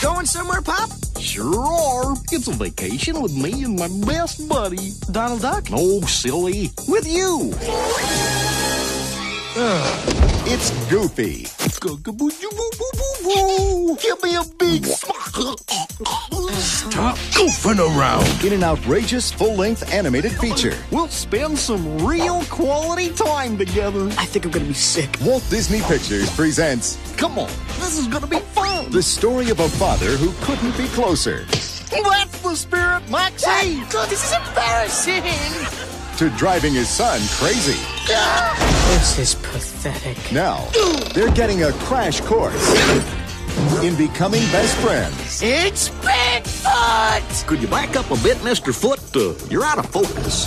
Going somewhere, Pop? Sure are. It's a vacation with me and my best buddy. Donald Duck? No, silly. With you. It's Goofy. Give me a big Stop goofing around. In an outrageous full-length animated feature. We'll spend some real quality time together. I think I'm gonna be sick. Walt Disney Pictures presents Come on, this is gonna be fun. the story of a father who couldn't be closer That's the spirit, Maxie. God, this is embarrassing. to driving his son crazy. This is pathetic. Now, they're getting a crash course in becoming best friends. It's Bigfoot! Could you back up a bit, Mr. Foot? You're out of focus.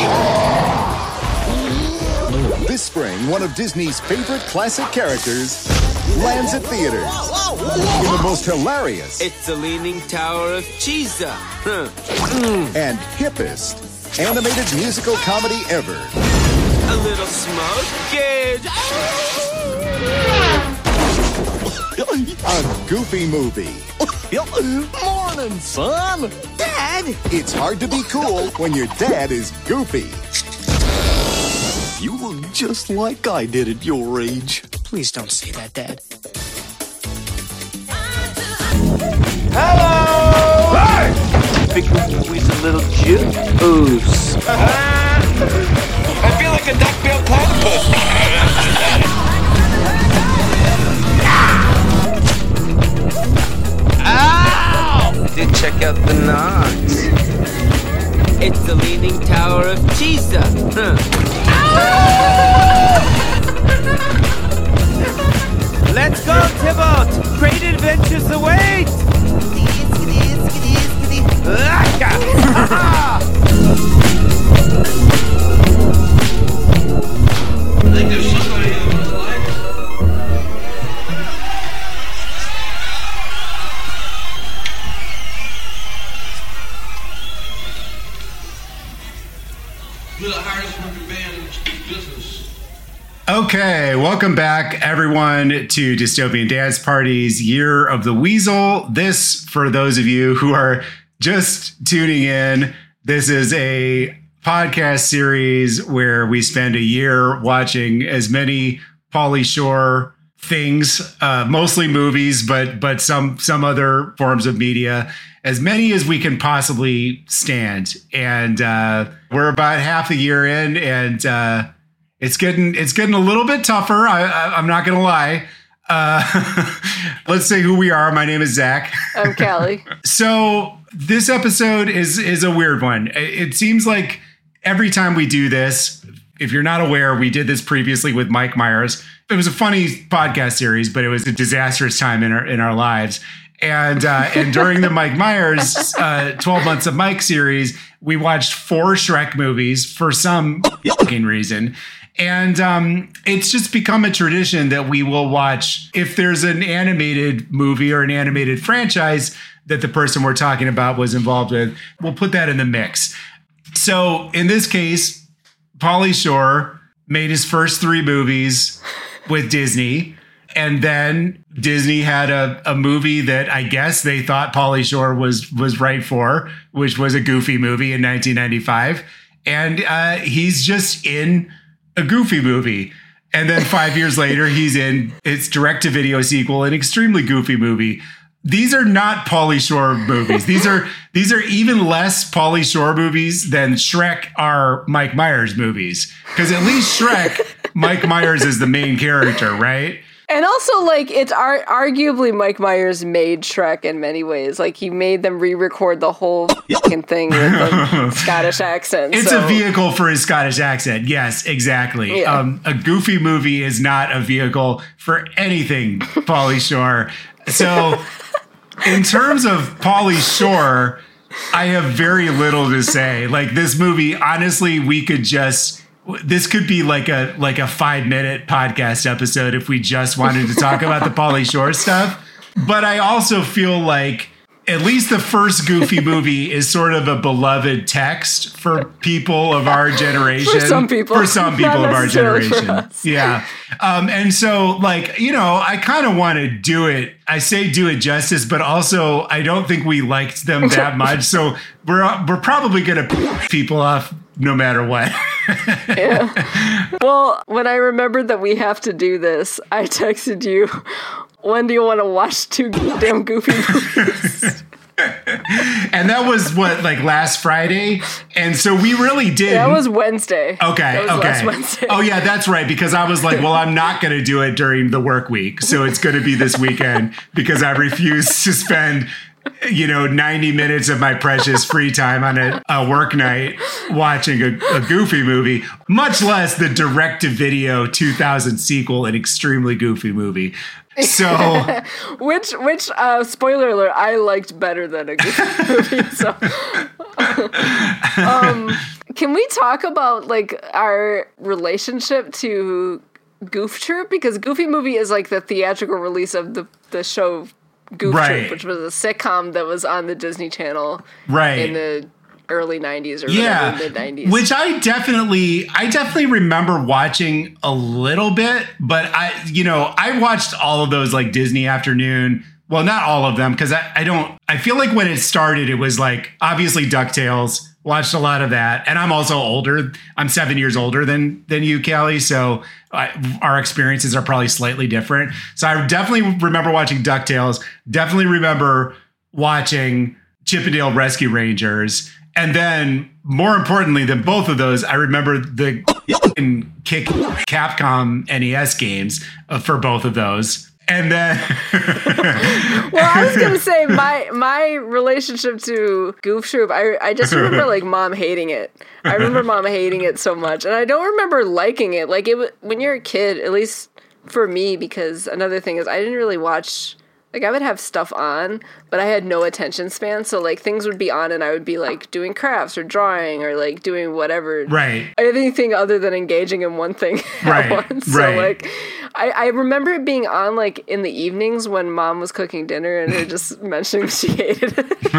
This spring, one of Disney's favorite classic characters lands at theaters in the most hilarious It's the Leaning Tower of Cheesa. and hippest animated musical comedy ever. A little smoke. A Goofy movie. Morning, son. Dad! It's hard to be cool when your dad is goofy. You look just like I did at your age. Please don't say that, Dad. Hello! Hey! Think we's a little juice. I feel like a duck-billed platypus. Ow! Did check out the knots. It's the Leaning Tower of Cheesa. Let's go, Tybalt! Great adventures await! Okay, welcome back, everyone, to Dystopian Dance Party's Year of the Weasel. This, for those of you who are just tuning in, this is a podcast series where we spend a year watching as many Pauly Shore things, mostly movies, but some other forms of media, as many as we can possibly stand. And we're about half a year in, and it's getting a little bit tougher. I'm not going to lie. Let's say who we are. My name is Zach. I'm Callie. So this episode is a weird one. It seems like every time we do this, if you're not aware, we did this previously with Mike Myers. It was a funny podcast series, but it was a disastrous time in our lives. And during the Mike Myers 12 Months of Mike series, we watched 4 Shrek movies for some fucking reason. And it's just become a tradition that we will watch if there's an animated movie or an animated franchise that the person we're talking about was involved with, we'll put that in the mix. So in this case, Pauly Shore made his first 3 movies with Disney. And then Disney had a movie that I guess they thought Pauly Shore was right for, which was a Goofy movie in 1995. And he's just in a Goofy movie. And then 5 years later, he's in its direct-to-video sequel, an extremely goofy movie. These are not Pauly Shore movies. These are even less Pauly Shore movies than Shrek are Mike Myers movies. Because at least Shrek, Mike Myers is the main character, right? And also, like, it's arguably Mike Myers made Shrek in many ways. Like, he made them re-record the whole fucking thing with the Scottish accent. It's a vehicle for his Scottish accent. Yes, exactly. Yeah. A Goofy movie is not a vehicle for anything Pauly Shore. So, in terms of Pauly Shore, I have very little to say. Like, this movie, honestly, this could be like a 5-minute podcast episode if we just wanted to talk about the Pauly Shore stuff. But I also feel like at least the first Goofy movie is sort of a beloved text for people of our generation. For some people. For some people Not of our necessarily for generation. us. Yeah. And so, like, you know, I kind of want to do it. I say do it justice, but also I don't think we liked them that much. So we're probably going to piss people off no matter what. Yeah. Well, when I remembered that we have to do this, I texted you, when do you want to watch 2 damn Goofy movies? And that was what, like last Friday? And so we really did. That was Wednesday. Okay, That was okay. last Wednesday. Oh yeah, that's right. Because I was like, well, I'm not going to do it during the work week. So it's going to be this weekend because I refuse to spend, 90 minutes of my precious free time on a work night watching a Goofy movie, much less the direct-to-video 2000 sequel, an extremely goofy movie. So, which spoiler alert, I liked better than a Goofy movie. So, can we talk about like our relationship to Goof Troop? Because Goofy Movie is like the theatrical release of the show Goof Troop, which was a sitcom that was on the Disney Channel in the early 90s or mid 90s. Which I definitely remember watching a little bit, but I watched all of those like Disney Afternoon. Well, not all of them, because I feel like when it started, it was like obviously DuckTales, watched a lot of that. And I'm also older. I'm 7 years older than you, Callie. So our experiences are probably slightly different. So I definitely remember watching DuckTales, definitely remember watching Chip 'n Dale Rescue Rangers. And then, more importantly than both of those, I remember the Kick Capcom NES games for both of those. And then, well, I was gonna say my relationship to Goof Troop, I just remember like mom hating it. I remember mom hating it so much, and I don't remember liking it. Like when you're a kid, at least for me, because another thing is I didn't really watch. Like, I would have stuff on, but I had no attention span. So, like, things would be on and I would be, like, doing crafts or drawing or, like, doing whatever. Right. Anything other than engaging in one thing at once. So, like, I remember it being on, like, in the evenings when mom was cooking dinner and her just mentioning she hated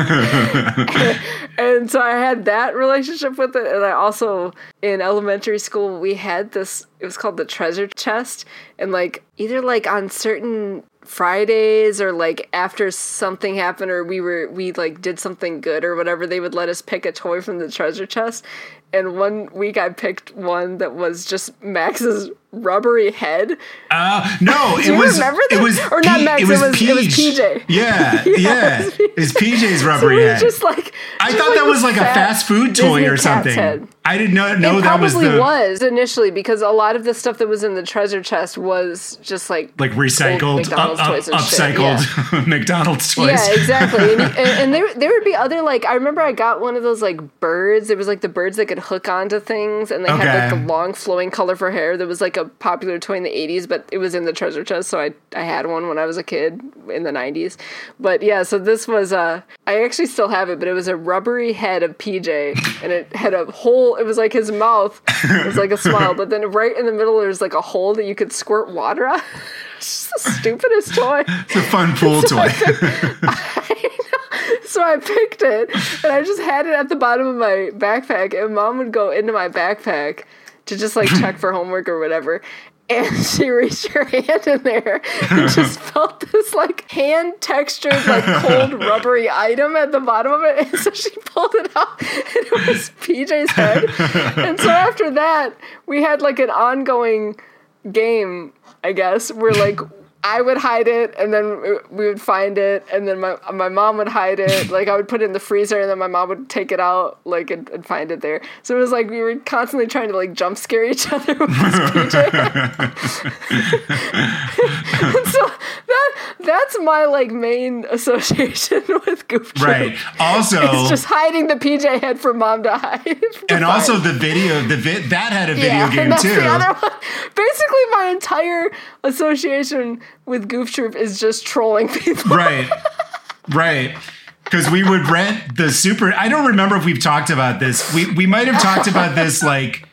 it. and so I had that relationship with it. And I also, in elementary school, we had this, it was called the treasure chest. And, like, either, like, on certain Fridays or like after something happened or we like did something good or whatever, they would let us pick a toy from the treasure chest. And one week I picked one that was just Max's rubbery head. No, Do you remember that? It was or not Max, it was PJ. Yeah, yeah. It's PJ's rubbery so it head. was just like I thought that was like a fast food toy or something. Head. I did not know it that was probably the was initially because a lot of the stuff that was in the treasure chest was just like recycled, upcycled McDonald's toys. Yeah, exactly. And there would be other like I remember I got one of those like birds. It was like the birds that could hook onto things, and they had like the long flowing colorful hair. That was like a popular toy in the 80s, but it was in the treasure chest, so I had one when I was a kid in the 90s. But yeah, so this was I actually still have it, but it was a rubbery head of PJ, and it had a hole. It was like his mouth. It was like a smile, but then right in the middle there's like a hole that you could squirt water out. It's just the stupidest toy. It's a fun pool toy. So I picked it, and I just had it at the bottom of my backpack, and mom would go into my backpack to just like check for homework or whatever. And she reached her hand in there and just felt this like hand textured, like cold rubbery item at the bottom of it. And so she pulled it out and it was PJ's head. And so after that, we had like an ongoing game, I guess, where like I would hide it and then we would find it and then my mom would hide it. Like I would put it in the freezer and then my mom would take it out like and find it there. So it was like we were constantly trying to like jump scare each other with this PJ. And so that's my like main association with Goof Troop. Right. Also, it's just hiding the PJ head for mom to hide. And also the video, that had a video game that's too. The other one. Basically, my entire association with Goof Troop is just trolling people. Right. Because we would rent the I don't remember if we've talked about this. We might have talked about this like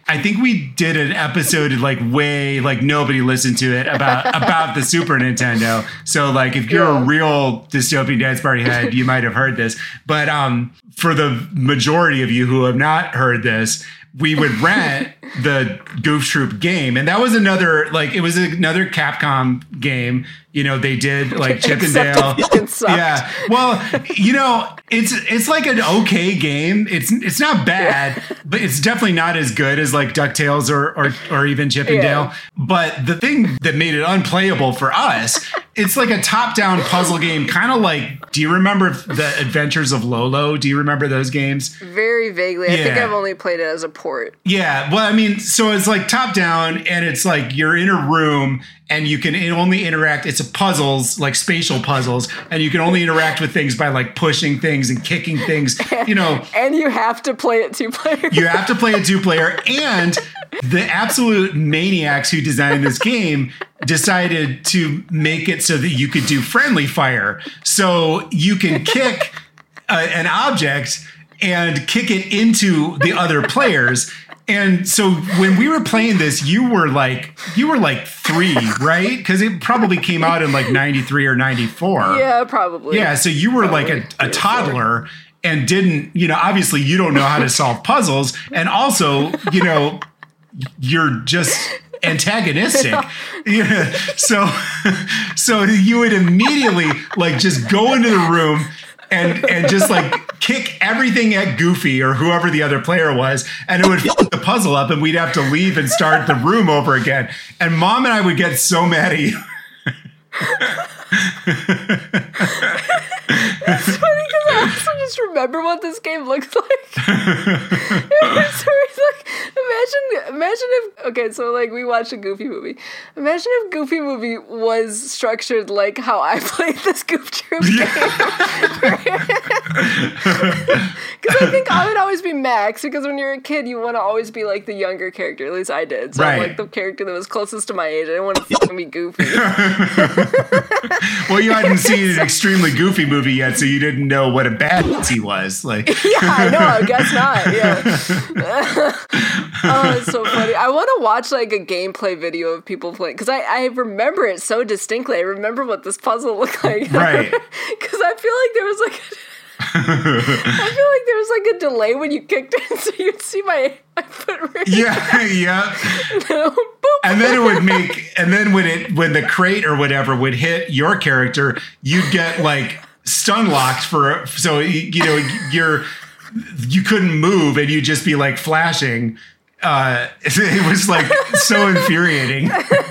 I think we did an episode like nobody listened to it about the Super Nintendo. So like if you're a real Dystopian Dance Party head, you might have heard this. But for the majority of you who have not heard this, we would rent the Goof Troop game. And that was another Capcom game. You know, they did like Chip and Dale. Yeah. Well, you know, it's like an okay game. It's not bad, but it's definitely not as good as like DuckTales or even Chip and Dale. But the thing that made it unplayable for us, it's like a top-down puzzle game, kind of like, do you remember the Adventures of Lolo? Do you remember those games? Very vaguely. I think I've only played it as a port. Yeah. Well, I mean, so it's like top-down, and it's like you're in a room, and you can only interact. It's puzzles, like spatial puzzles, and you can only interact with things by like pushing things and kicking things, you know. And you have to play it 2-player. You have to play it 2-player, and the absolute maniacs who designed this game decided to make it so that you could do friendly fire. So you can kick an object and kick it into the other players. And so when we were playing this, you were like 3, right? Because it probably came out in like 93 or 94. Yeah, probably. Yeah, so you were like a toddler and didn't, you know, obviously you don't know how to solve puzzles. And also, you know, you're just antagonistic. Yeah. So you would immediately like just go into the room and just like kick everything at Goofy or whoever the other player was, and it would fuck the puzzle up, and we'd have to leave and start the room over again. And Mom and I would get so mad at you. It's funny because I also just remember what this game looks like. So it's like, imagine if, okay, so like we watched a Goofy movie. Imagine if Goofy movie was structured like how I played this Goof Troop game. Because I think I would always be Max, because when you're a kid, you want to always be like the younger character. At least I did. So I'm like the character that was closest to my age. I didn't want to fucking be Goofy. Well, you hadn't seen an extremely Goofy movie yet, so you didn't know what a badass he was. Like, yeah, I know. I guess not. Yeah. Oh, it's so funny. I want to watch like a gameplay video of people playing, because I remember it so distinctly. I remember what this puzzle looked like. Right. Because I feel like there was like a delay when you kicked it, so you'd see my foot ring. Yeah. And then it would make, and then when the crate or whatever would hit your character, you'd get like stun locked so you know you couldn't move, and you'd just be like flashing. It was like so infuriating.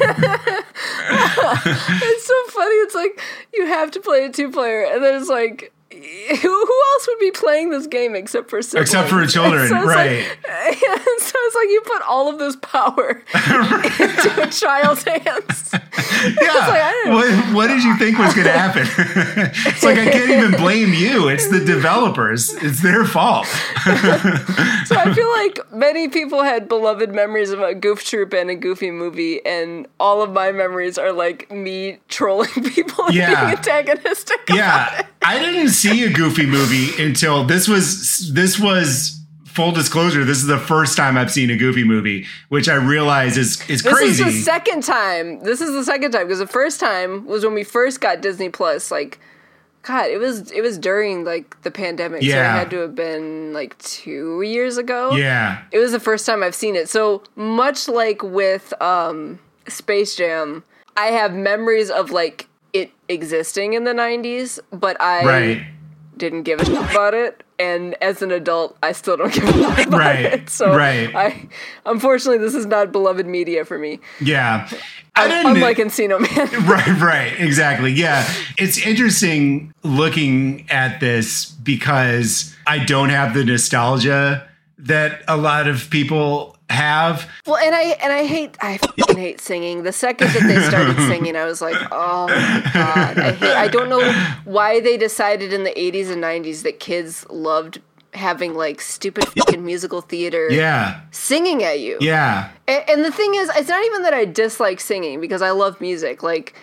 It's so funny. It's like you have to play a 2-player, and then it's like, who else would be playing this game except for siblings? Except for children, so right? Like, so it's like you put all of this power into a child's hands. Yeah. Like, what did you think was going to happen? It's like, I can't even blame you. It's the developers. It's their fault. So I feel like many people had beloved memories of a Goof Troop and a Goofy movie, and all of my memories are like me trolling people and being antagonistic about it. I didn't see a Goofy movie until this was full disclosure. This is the first time I've seen a Goofy movie, which I realize is crazy. This is the second time. Because the first time was when we first got Disney Plus. Like, God, it was during like the pandemic. So it had to have been like 2 years ago. Yeah. It was the first time I've seen it. So much like with Space Jam, I have memories of like it existing in the 90s, but I didn't give a shit about it, and as an adult I still don't give a shit about it. So unfortunately this is not beloved media for me. Yeah. Unlike Encino Man. Right, exactly. Yeah. It's interesting looking at this because I don't have the nostalgia that a lot of people have. Well, and I fucking hate singing. The second that they started singing, I was like, oh my God. I don't know why they decided in the 80s and 90s that kids loved having like stupid fucking musical theater singing at you. Yeah. And the thing is, it's not even that I dislike singing, because I love music. Like,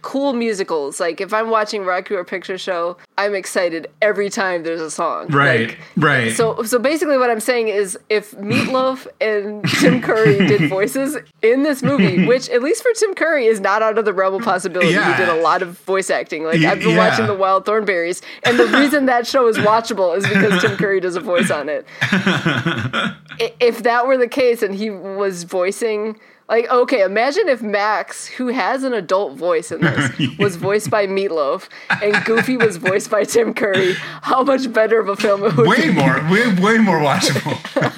cool musicals. Like if I'm watching Rocky Horror Picture Show, I'm excited every time there's a song. Right, right. So basically what I'm saying is if Meatloaf and Tim Curry did voices in this movie, which at least for Tim Curry is not out of the realm of possibility. Yeah. He did a lot of voice acting. Like I've been Yeah. watching The Wild Thornberrys, and the reason that show is watchable is because Tim Curry does a voice on it. If that were the case and he was voicing, like, okay, imagine if Max, who has an adult voice in this, was voiced by Meatloaf and Goofy was voiced by Tim Curry. How much better of a film it would Way be. way more watchable.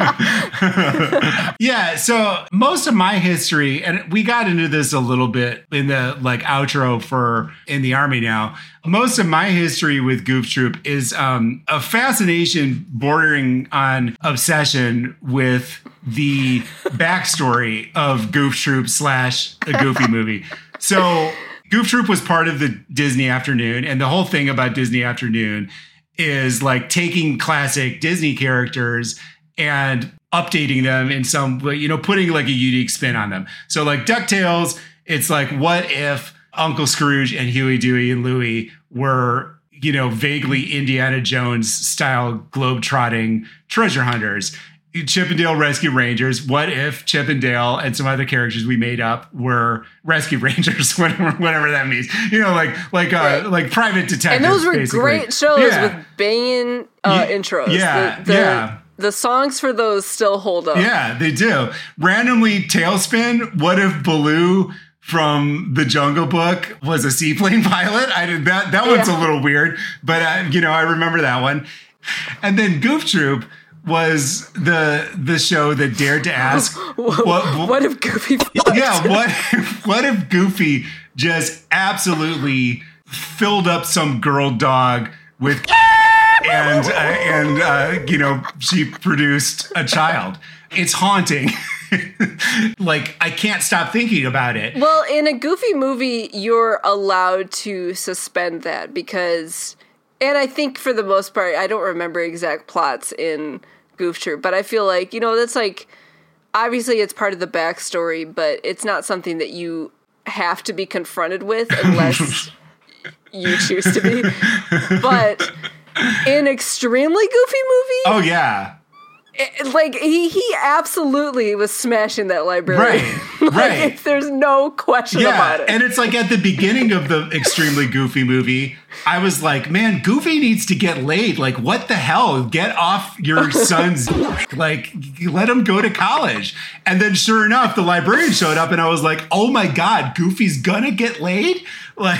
Yeah, so most of my history, and we got into this a little bit in the like outro for In the Army Now. Most of my history with Goof Troop is a fascination bordering on obsession with the backstory of Goof Troop / a Goofy movie. So Goof Troop was part of the Disney Afternoon, and the whole thing about Disney Afternoon is like taking classic Disney characters and updating them in some way, you know, putting like a unique spin on them. So like DuckTales, it's like, what if Uncle Scrooge and Huey, Dewey, and Louie were, you know, vaguely Indiana Jones style globe-trotting treasure hunters? Chip and Dale Rescue Rangers. What if Chip and Dale and some other characters we made up were Rescue Rangers, whatever that means? You know, like private detectives. And those were basically. great shows with banging intros. Yeah, The songs for those still hold up. Yeah, they do. Randomly, Tailspin. What if Baloo from the Jungle Book was a seaplane pilot? I did that. That one's a little weird, but you know, I remember that one. And then Goof Troop was the show that dared to ask what if Goofy what if Goofy just absolutely filled up some girl dog with and you know, she produced a child. It's haunting. Like, I can't stop thinking about it. Well, in a Goofy movie, you're allowed to suspend that because, and I think for the most part, I don't remember exact plots in Goof Troop, but I feel like, you know, that's like, obviously it's part of the backstory, but it's not something that you have to be confronted with unless you choose to be. But in Extremely Goofy movie, oh yeah, like he absolutely was smashing that library. Right, right. There's no question about it. And it's like at the beginning of the Extremely Goofy movie, I was like, man, Goofy needs to get laid. Like, what the hell? Get off your son's, like, let him go to college. And then sure enough, the librarian showed up and I was like, oh my God, Goofy's gonna get laid? Like,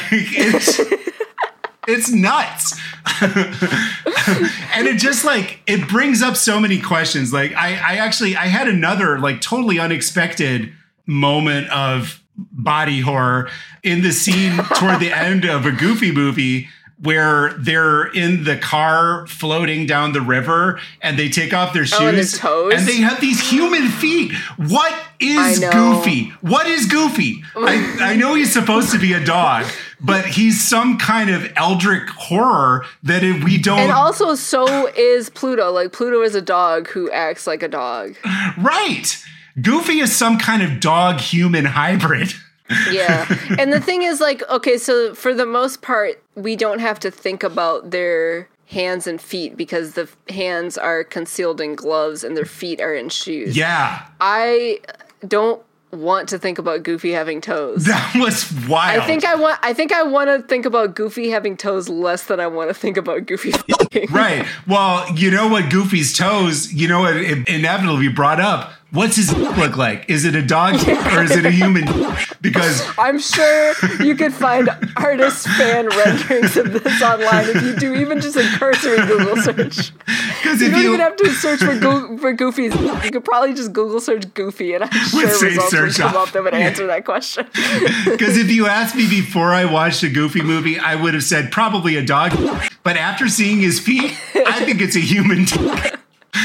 it's nuts. And it just like, it brings up so many questions. Like I had another like totally unexpected moment of body horror in the scene toward the end of a Goofy movie where they're in the car floating down the river and they take off their shoes and their toes. And they have these human feet. What is Goofy? What is Goofy? I know he's supposed to be a dog, but he's some kind of eldritch horror that we don't. And also, so is Pluto. Like, Pluto is a dog who acts like a dog. Right. Goofy is some kind of dog-human hybrid. Yeah. And the thing is, like, okay, so for the most part, we don't have to think about their hands and feet because the hands are concealed in gloves and their feet are in shoes. Yeah. I don't want to think about Goofy having toes. That was wild. I think I want to think about Goofy having toes less than I want to think about Goofy fucking. Right. Well, you know what Goofy's toes, you know what it inevitably brought up? What's his look like? Is it a dog or is it a human? Because I'm sure you could find artist fan renderings of this online if you do even just a cursory Google search. You don't even have to search for Goofies. You could probably just Google search Goofy and I'm sure results would come up that would answer that question. Because if you asked me before I watched a Goofy movie, I would have said probably a dog. But after seeing his feet, I think it's a human dog.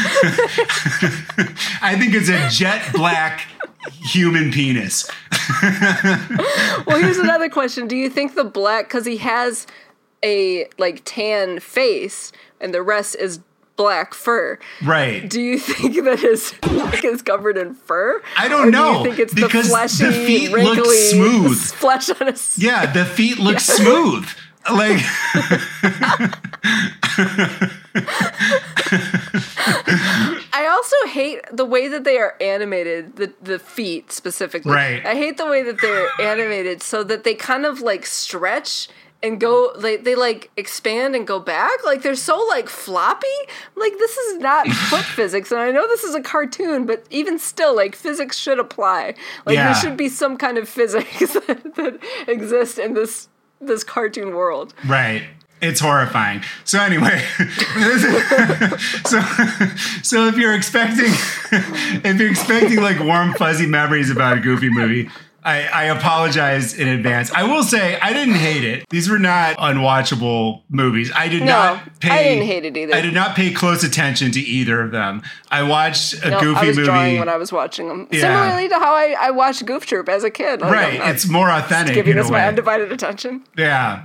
I think it's a jet black human penis. Well, here's another question. Do you think the black, because he has a like tan face and the rest is black fur. Right. Do you think that his neck is covered in fur? I don't Or know. Do you think it's because the fleshy, the feet wrinkly look smooth. flesh on his? Yeah, the feet look smooth. Like I also hate the way that they are animated, the feet specifically. Right. I hate the way that they're animated so that they kind of like stretch and go, they like expand and go back. Like they're so like floppy. Like this is not foot physics. And I know this is a cartoon, but even still, like physics should apply. Like Yeah. there should be some kind of physics that exists in this cartoon world. Right. It's horrifying. So anyway, so if you're expecting like warm fuzzy memories about a Goofy movie, I apologize in advance. I will say I didn't hate it. These were not unwatchable movies. I didn't hate it either. I did not pay close attention to either of them. I watched a Goofy movie. I was drawing when I was watching them. Yeah. Similarly to how I watched Goof Troop as a kid. Like, Right. It's more authentic. Giving in a this my way. undivided attention. Yeah.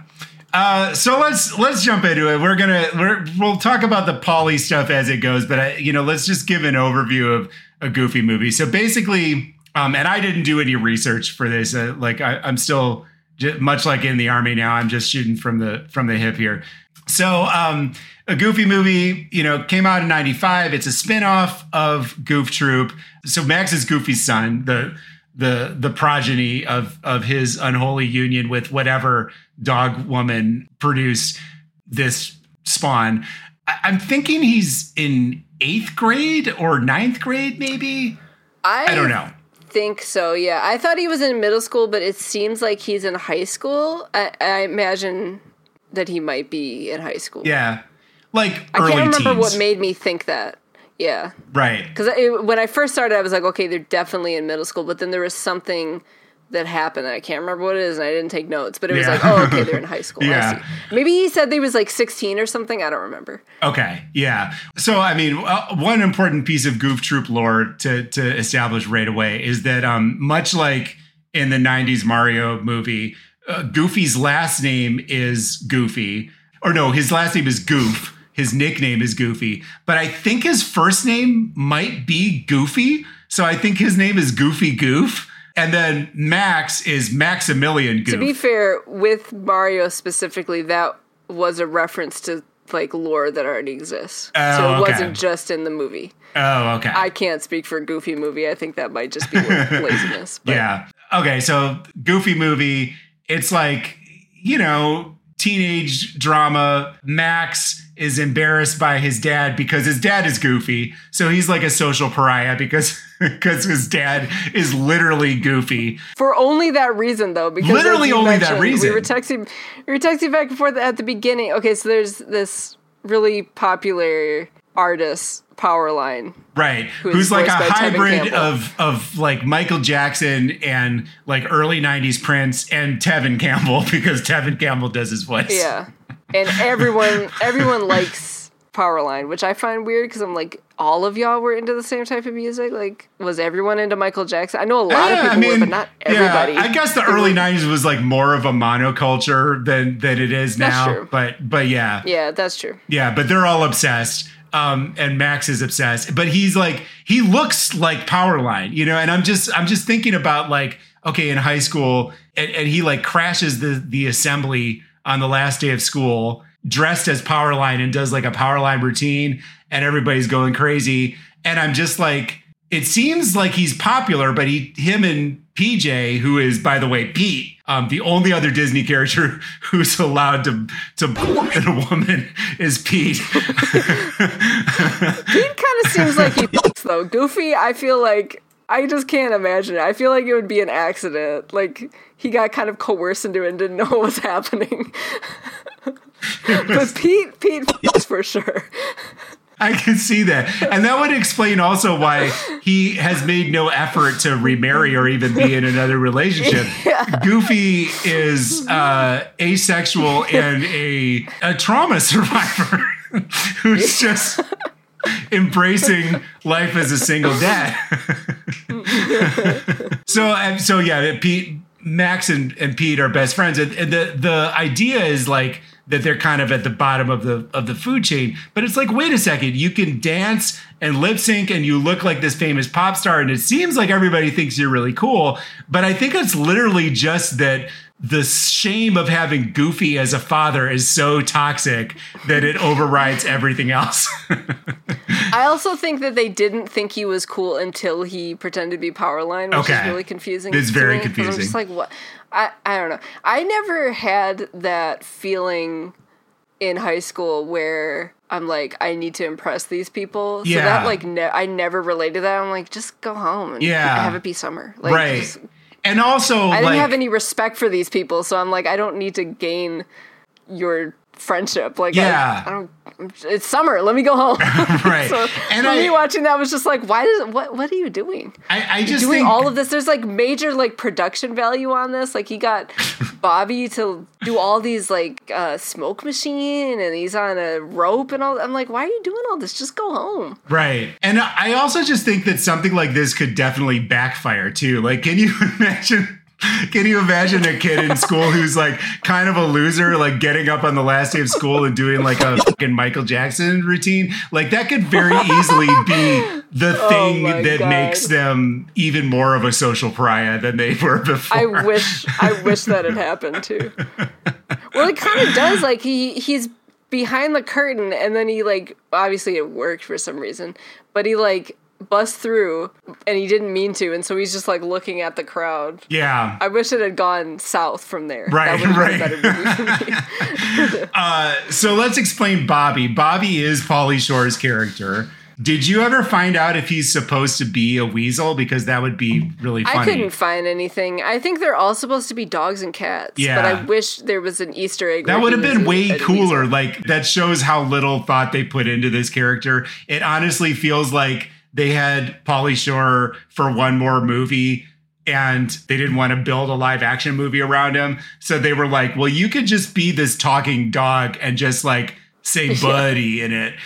So let's jump into it. We'll talk about the Pauly stuff as it goes, but let's just give an overview of a Goofy movie. So basically, and I didn't do any research for this. I'm still much like in the Army now. I'm just shooting from the hip here. So a Goofy movie, came out in '95. It's a spinoff of Goof Troop. So Max is Goofy's son, the progeny of his unholy union with whatever dog woman produced this spawn. I'm thinking he's in 8th grade or 9th grade, maybe. I don't know. Think so, yeah. I thought he was in middle school, but it seems like he's in high school. I imagine that he might be in high school. Yeah. Like I early can't remember teens. what made me think that. Yeah. Right. Because when I first started, I was like, okay, they're definitely in middle school. But then there was something that happened. I can't remember what it is, and I didn't take notes. But it was like, oh, okay, they're in high school. Yeah. I see. Maybe he said they was like 16 or something. I don't remember. Okay, yeah. So, I mean, one important piece of Goof Troop lore to establish right away is that much like in the 90s Mario movie, Goofy's last name is Goofy. Or no, his last name is Goof. His nickname is Goofy. But I think his first name might be Goofy. So I think his name is Goofy Goof. And then Max is Maximilian Goof. To be fair, with Mario specifically, that was a reference to like lore that already exists. Oh, so it okay. wasn't just in the movie. Oh, okay. I can't speak for a Goofy movie. I think that might just be laziness. But. Yeah. Okay, so Goofy movie, it's like, teenage drama. Max is embarrassed by his dad because his dad is Goofy. So he's like a social pariah because his dad is literally Goofy. For only that reason, though. Because literally only that reason. We were texting back and forth at the beginning. Okay, so there's this really popular artist, Powerline. Right. Who's Who's like a voiced by Tevin hybrid Campbell. of like Michael Jackson and like early 90s Prince and Tevin Campbell because Tevin Campbell does his voice. Yeah. And everyone likes Powerline, which I find weird because I'm like, all of y'all were into the same type of music? Like, was everyone into Michael Jackson? I know a lot of people were, but not everybody. Yeah, I guess the early 90s was like more of a monoculture than it is now. That's true. But yeah. Yeah, that's true. Yeah, but they're all obsessed. And Max is obsessed. But he looks like Powerline, and I'm just thinking about like, okay, in high school, and he like crashes the assembly on the last day of school dressed as Powerline and does like a Powerline routine and everybody's going crazy. And I'm just like, it seems like he's popular, but him and PJ, who is, by the way, Pete, the only other Disney character who's allowed to in a woman is Pete. Pete kind of seems like he though. Goofy, I feel like, I just can't imagine it. I feel like it would be an accident. Like, he got kind of coerced into it and didn't know what was happening. But Pete for sure. I can see that. And that would explain also why he has made no effort to remarry or even be in another relationship. Yeah. Goofy is asexual and a trauma survivor who's just embracing life as a single dad. So yeah, Max and Pete are best friends. And the idea is like that they're kind of at the bottom of the food chain. But it's like, wait a second, you can dance and lip sync and you look like this famous pop star, and it seems like everybody thinks you're really cool. But I think it's literally just that the shame of having Goofy as a father is so toxic that it overrides everything else. I also think that they didn't think he was cool until he pretended to be Powerline, which is really confusing. It's very to me, confusing. I'm just like, what? I don't know. I never had that feeling in high school where I'm like, I need to impress these people. So that like, I never related to that. I'm like, just go home and have it be summer. Like, right. Just, and also, I didn't have any respect for these people, so I'm like, I don't need to gain your friendship. Like, I don't. It's summer. Let me go home. Right. So and me watching that was just like, what are you doing? I just doing think all of this. There's like major like production value on this. Like he got Bobby to do all these like smoke machine, and he's on a rope and all. I'm like, why are you doing all this? Just go home. Right. And I also just think that something like this could definitely backfire too. Like, can you imagine? Can you imagine a kid in school who's like kind of a loser, like getting up on the last day of school and doing like a fucking Michael Jackson routine? Like that could very easily be the thing that makes them even more of a social pariah than they were before. I wish that had happened too. Well, it kind of does. Like he's behind the curtain, and then he like, obviously it worked for some reason, but he like bust through and he didn't mean to, and so he's just like looking at the crowd. Yeah, I wish it had gone south from there. Right, that right. Been a better movie for me. So let's explain Bobby. Bobby is Pauly Shore's character. Did you ever find out if he's supposed to be a weasel? Because that would be really funny. I couldn't find anything. I think they're all supposed to be dogs and cats. Yeah. But I wish there was an Easter egg. That would have been way cooler. Like, that shows how little thought they put into this character. It honestly feels like they had Pauly Shore for one more movie and they didn't want to build a live action movie around him. So they were like, well, you could just be this talking dog and just like say buddy in it.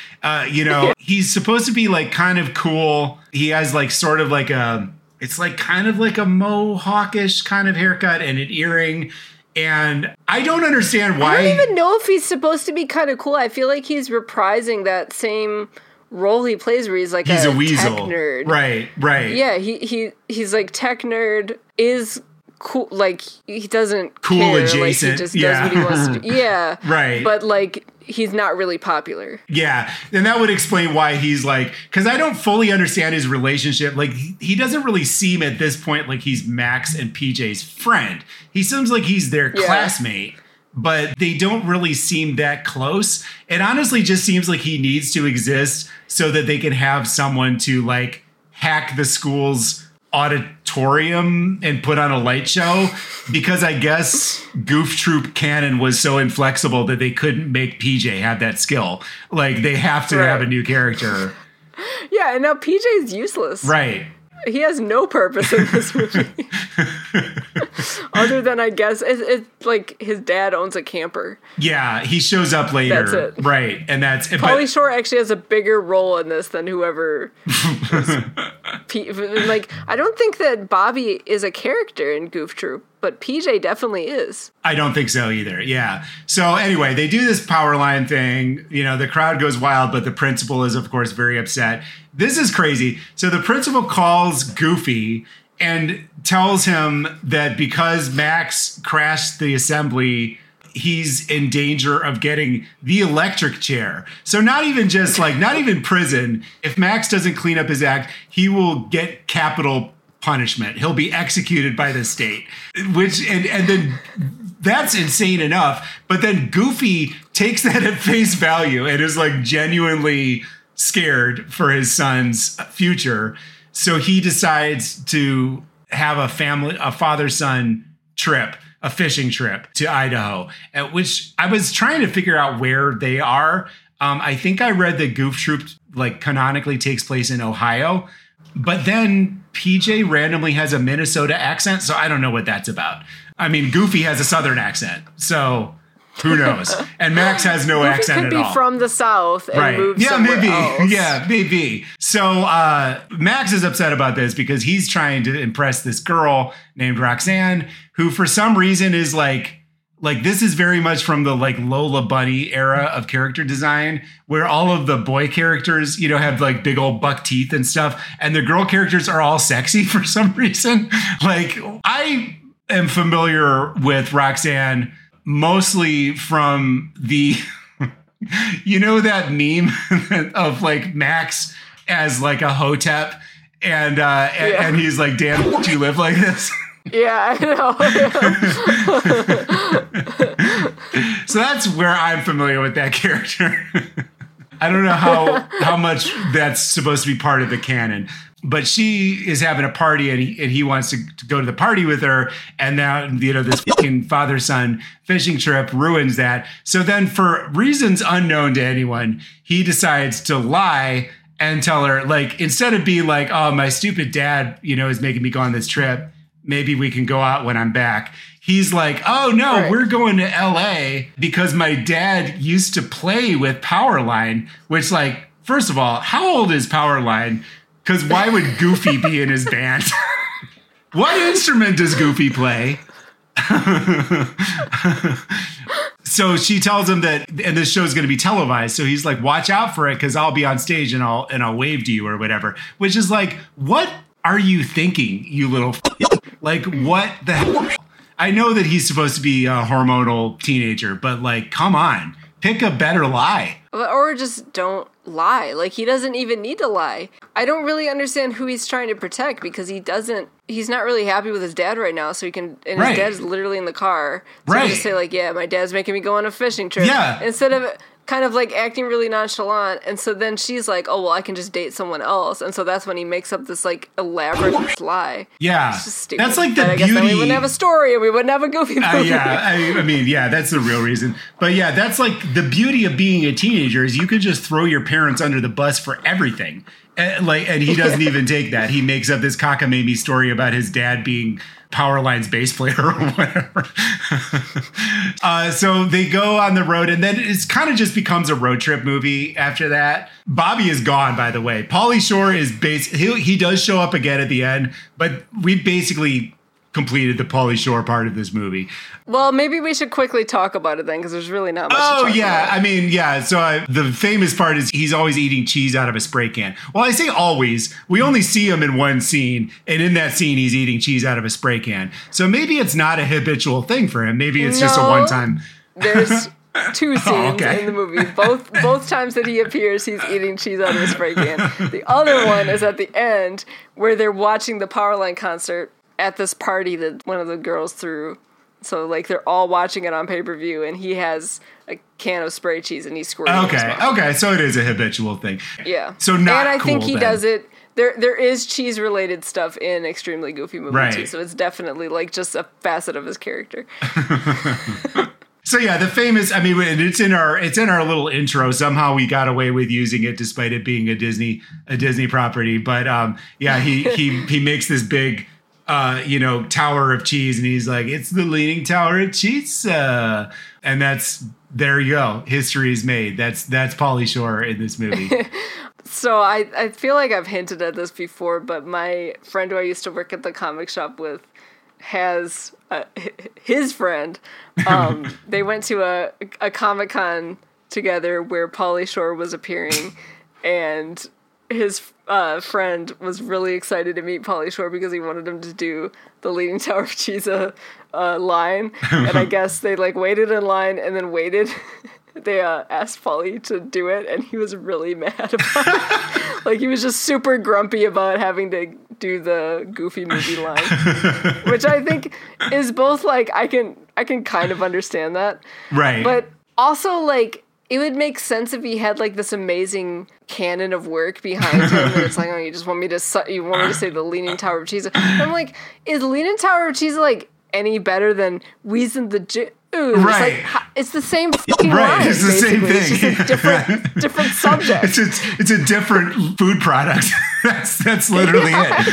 He's supposed to be like kind of cool. He has like sort of like it's like kind of like a mohawkish kind of haircut and an earring. And I don't understand why. I don't even know if he's supposed to be kind of cool. I feel like he's reprising that same role he plays where he's like he's a weasel tech nerd. Right. Yeah, he's like tech nerd, is cool, like he doesn't cool care, adjacent. Like, he just does what he wants to do. Yeah. Right. But like he's not really popular. Yeah. And that would explain why he's like, because I don't fully understand his relationship. Like he doesn't really seem at this point like he's Max and PJ's friend. He seems like he's their classmate. But they don't really seem that close. It honestly just seems like he needs to exist so that they can have someone to like hack the school's auditorium and put on a light show, because I guess Goof Troop canon was so inflexible that they couldn't make PJ have that skill. Like they have to have a new character. Yeah, and now PJ's useless. Right. He has no purpose in this movie. Other than, I guess, it's like his dad owns a camper. Yeah, he shows up later. That's it. Right, and that's it. Pauly Shore actually has a bigger role in this than whoever. Like, I don't think that Bobby is a character in Goof Troop, but PJ definitely is. I don't think so either. Yeah. So anyway, they do this power line thing. You know, the crowd goes wild, but the principal is, of course, very upset. This is crazy. So the principal calls Goofy and tells him that because Max crashed the assembly, he's in danger of getting the electric chair. So not even prison. If Max doesn't clean up his act, he will get capital punishment. He'll be executed by the state, and then that's insane enough. But then Goofy takes that at face value and is like genuinely scared for his son's future. So he decides to have a father-son trip, a fishing trip to Idaho, at which I was trying to figure out where they are. I think I read that Goof Troop like canonically takes place in Ohio, but then PJ randomly has a Minnesota accent, so I don't know what that's about. I mean, Goofy has a Southern accent, so who knows? And Max has no Goofy accent at all. could be from the South and move somewhere else. Yeah, maybe. So Max is upset about this because he's trying to impress this girl named Roxanne, who for some reason is like Like, this is very much from the like Lola Bunny era of character design, where all of the boy characters, you know, have like big old buck teeth and stuff, and the girl characters are all sexy for some reason. Like, I am familiar with Roxanne mostly from the, you know, that meme of like Max as like a hotep, and and he's like, "Damn, do you live like this?" Yeah, I know. So that's where I'm familiar with that character. I don't know how much that's supposed to be part of the canon, but she is having a party and he wants to go to the party with her. And now, you know, this fucking father-son fishing trip ruins that. So then, for reasons unknown to anyone, he decides to lie and tell her, like, instead of being like, "Oh, my stupid dad, you know, is making me go on this trip. Maybe we can go out when I'm back." He's like, "Oh no, right. We're going to LA because my dad used to play with Powerline," which, like, first of all, how old is Powerline? Because why would Goofy be in his band? What instrument does Goofy play? So she tells him that, and this show's going to be televised. So he's like, "Watch out for it, because I'll be on stage and I'll wave to you," or whatever. Which is like, what are you thinking, you little like, what the hell? I know that he's supposed to be a hormonal teenager, but like, come on, pick a better lie. Or just don't lie. Like, he doesn't even need to lie. I don't really understand who he's trying to protect, because he's not really happy with his dad right now, so he can, and his dad's literally in the car. So he can just say, like, "Yeah, my dad's making me go on a fishing trip." Yeah. Instead of kind of like acting really nonchalant. And so then she's like, "Oh, well, I can just date someone else." And so that's when he makes up this like elaborate lie. Yeah. It's just stupid. That's like the but I beauty. guess then we wouldn't have a story and we wouldn't have a Goofy movie. I mean, yeah, that's the real reason. But yeah, that's like the beauty of being a teenager, is you can just throw your parents under the bus for everything. And he doesn't even take that. He makes up this cockamamie story about his dad being Powerline's bass player or whatever. So they go on the road, and then it kind of just becomes a road trip movie after that. Bobby is gone, by the way. Pauly Shore is he does show up again at the end, but we basically completed the Pauly Shore part of this movie. Well, maybe we should quickly talk about it then, because there's really not much to talk about. I mean, yeah. So the famous part is he's always eating cheese out of a spray can. Well, I say always. We only see him in one scene, and in that scene, he's eating cheese out of a spray can. So maybe it's not a habitual thing for him. Maybe it's just a one-time. There's two scenes okay. in the movie. Both times that he appears, he's eating cheese out of a spray can. The other one is at the end, where they're watching the Powerline concert at this party that one of the girls threw. So, like, they're all watching it on pay-per-view, and he has a can of spray cheese, and he's squirting in his mouth. Okay, so it is a habitual thing. Yeah. So not And I think cool, he then. does it... There is cheese-related stuff in Extremely Goofy Movie, Right. too, so it's definitely, like, just a facet of his character. So yeah, the famous, I mean, and it's in our little intro. Somehow we got away with using it despite it being a Disney property. But yeah, he makes this big tower of cheese, and he's like, "It's the Leaning Tower of Cheese." And there you go. History is made. That's Pauly Shore in this movie. So I feel like I've hinted at this before, but my friend who I used to work at the comic shop with has his friend. They went to a Comic-Con together where Pauly Shore was appearing, and his friend was really excited to meet Pauly Shore because he wanted him to do the Leaning Tower of Cheese line. And I guess they like waited in line and then waited. They asked Pauly to do it, and he was really mad about it. Like, he was just super grumpy about having to do the Goofy movie line, which I think is both like I can kind of understand that, Right? but also like it would make sense if he had like this amazing canon of work behind him, and it's like, "Oh, you want me to say the Leaning Tower of Cheese?" I'm like, is Leaning Tower of Cheese like any better than Weezing the Jew? Right. It's, like, it's the same fucking Right, line, it's the same basically. thing. It's just a different subject. It's a different food product. That's literally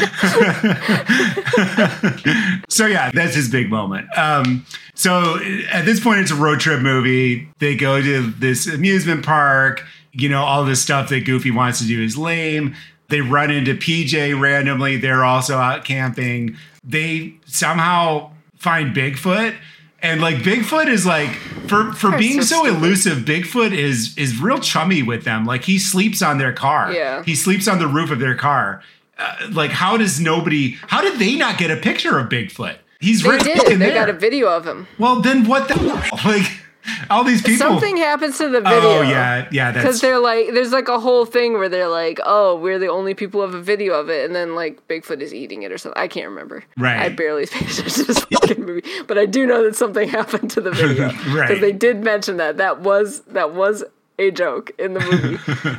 it. So yeah, that's his big moment. So at this point, it's a road trip movie. They go to this amusement park. You know, all this stuff that Goofy wants to do is lame. They run into PJ randomly. They're also out camping. They somehow find Bigfoot. And like Bigfoot is like for being so elusive, Bigfoot is real chummy with them. Like he sleeps on their car. Yeah. He sleeps on the roof of their car. Like how did they not get a picture of Bigfoot? He's They right did. fucking They there. got a video of him. Well, then what the like all these people. Something happens to the video. Oh yeah, that's Because they're like, there's like a whole thing where they're like, oh, we're the only people who have a video of it, and then like Bigfoot is eating it or something. I can't remember. Right. I barely paid attention to this fucking movie, but I do know that something happened to the video because Right. they did mention that. That was a joke in the movie.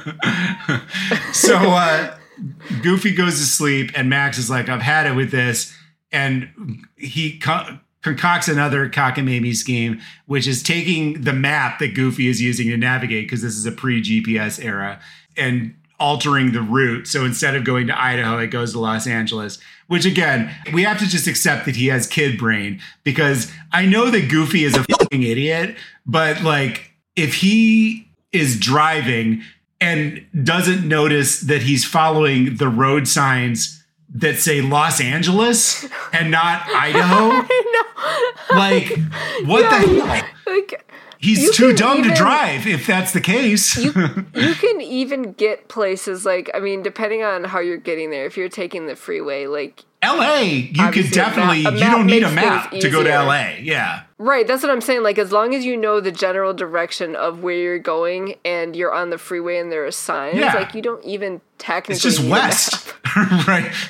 So Goofy goes to sleep, and Max is like, I've had it with this. And he concocts another cockamamie scheme, which is taking the map that Goofy is using to navigate, because this is a pre-GPS era, and altering the route. So instead of going to Idaho, it goes to Los Angeles, which again, we have to just accept that he has kid brain, because I know that Goofy is a fucking idiot, but like if he is driving and doesn't notice that he's following the road signs that say Los Angeles and not Idaho, like what the hell? Like, He's too dumb to drive if that's the case. you can even get places like, I mean, depending on how you're getting there, if you're taking the freeway, like LA, you could obviously definitely, a you map don't need a makes map things to go to easier. LA. Yeah. Right, that's what I'm saying. Like, as long as you know the general direction of where you're going and you're on the freeway and there are signs, Yeah. like, you don't even technically It's just need a west. map.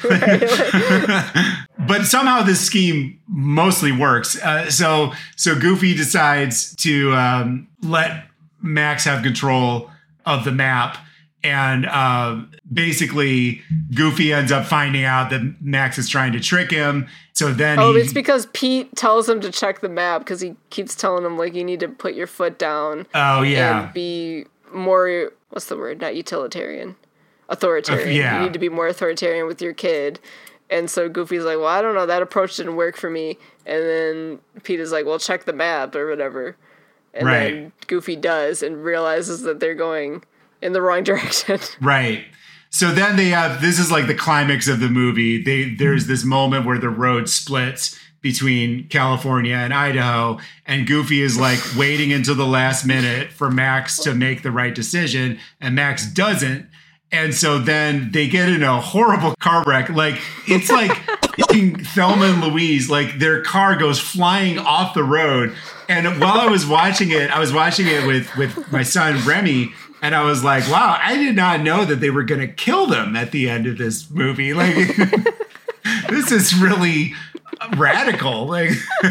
right. But somehow this scheme mostly works. So Goofy decides to let Max have control of the map. And basically, Goofy ends up finding out that Max is trying to trick him. So then it's because Pete tells him to check the map because he keeps telling him, like, you need to put your foot down. Oh, yeah. And be more, what's the word? Not utilitarian. Authoritarian. Yeah. You need to be more authoritarian with your kid. And so Goofy's like, well, I don't know. That approach didn't work for me. And then Pete is like, well, check the map or whatever. And Right. then Goofy does and realizes that they're going in the wrong direction. Right. So then this is like the climax of the movie. There's this moment where the road splits between California and Idaho, and Goofy is like waiting until the last minute for Max to make the right decision, and Max doesn't. And so then they get in a horrible car wreck. Like, it's like fucking Thelma and Louise. Like, their car goes flying off the road. And while I was watching it with my son Remy, and I was like, wow, I did not know that they were going to kill them at the end of this movie. Like, this is really radical. Like,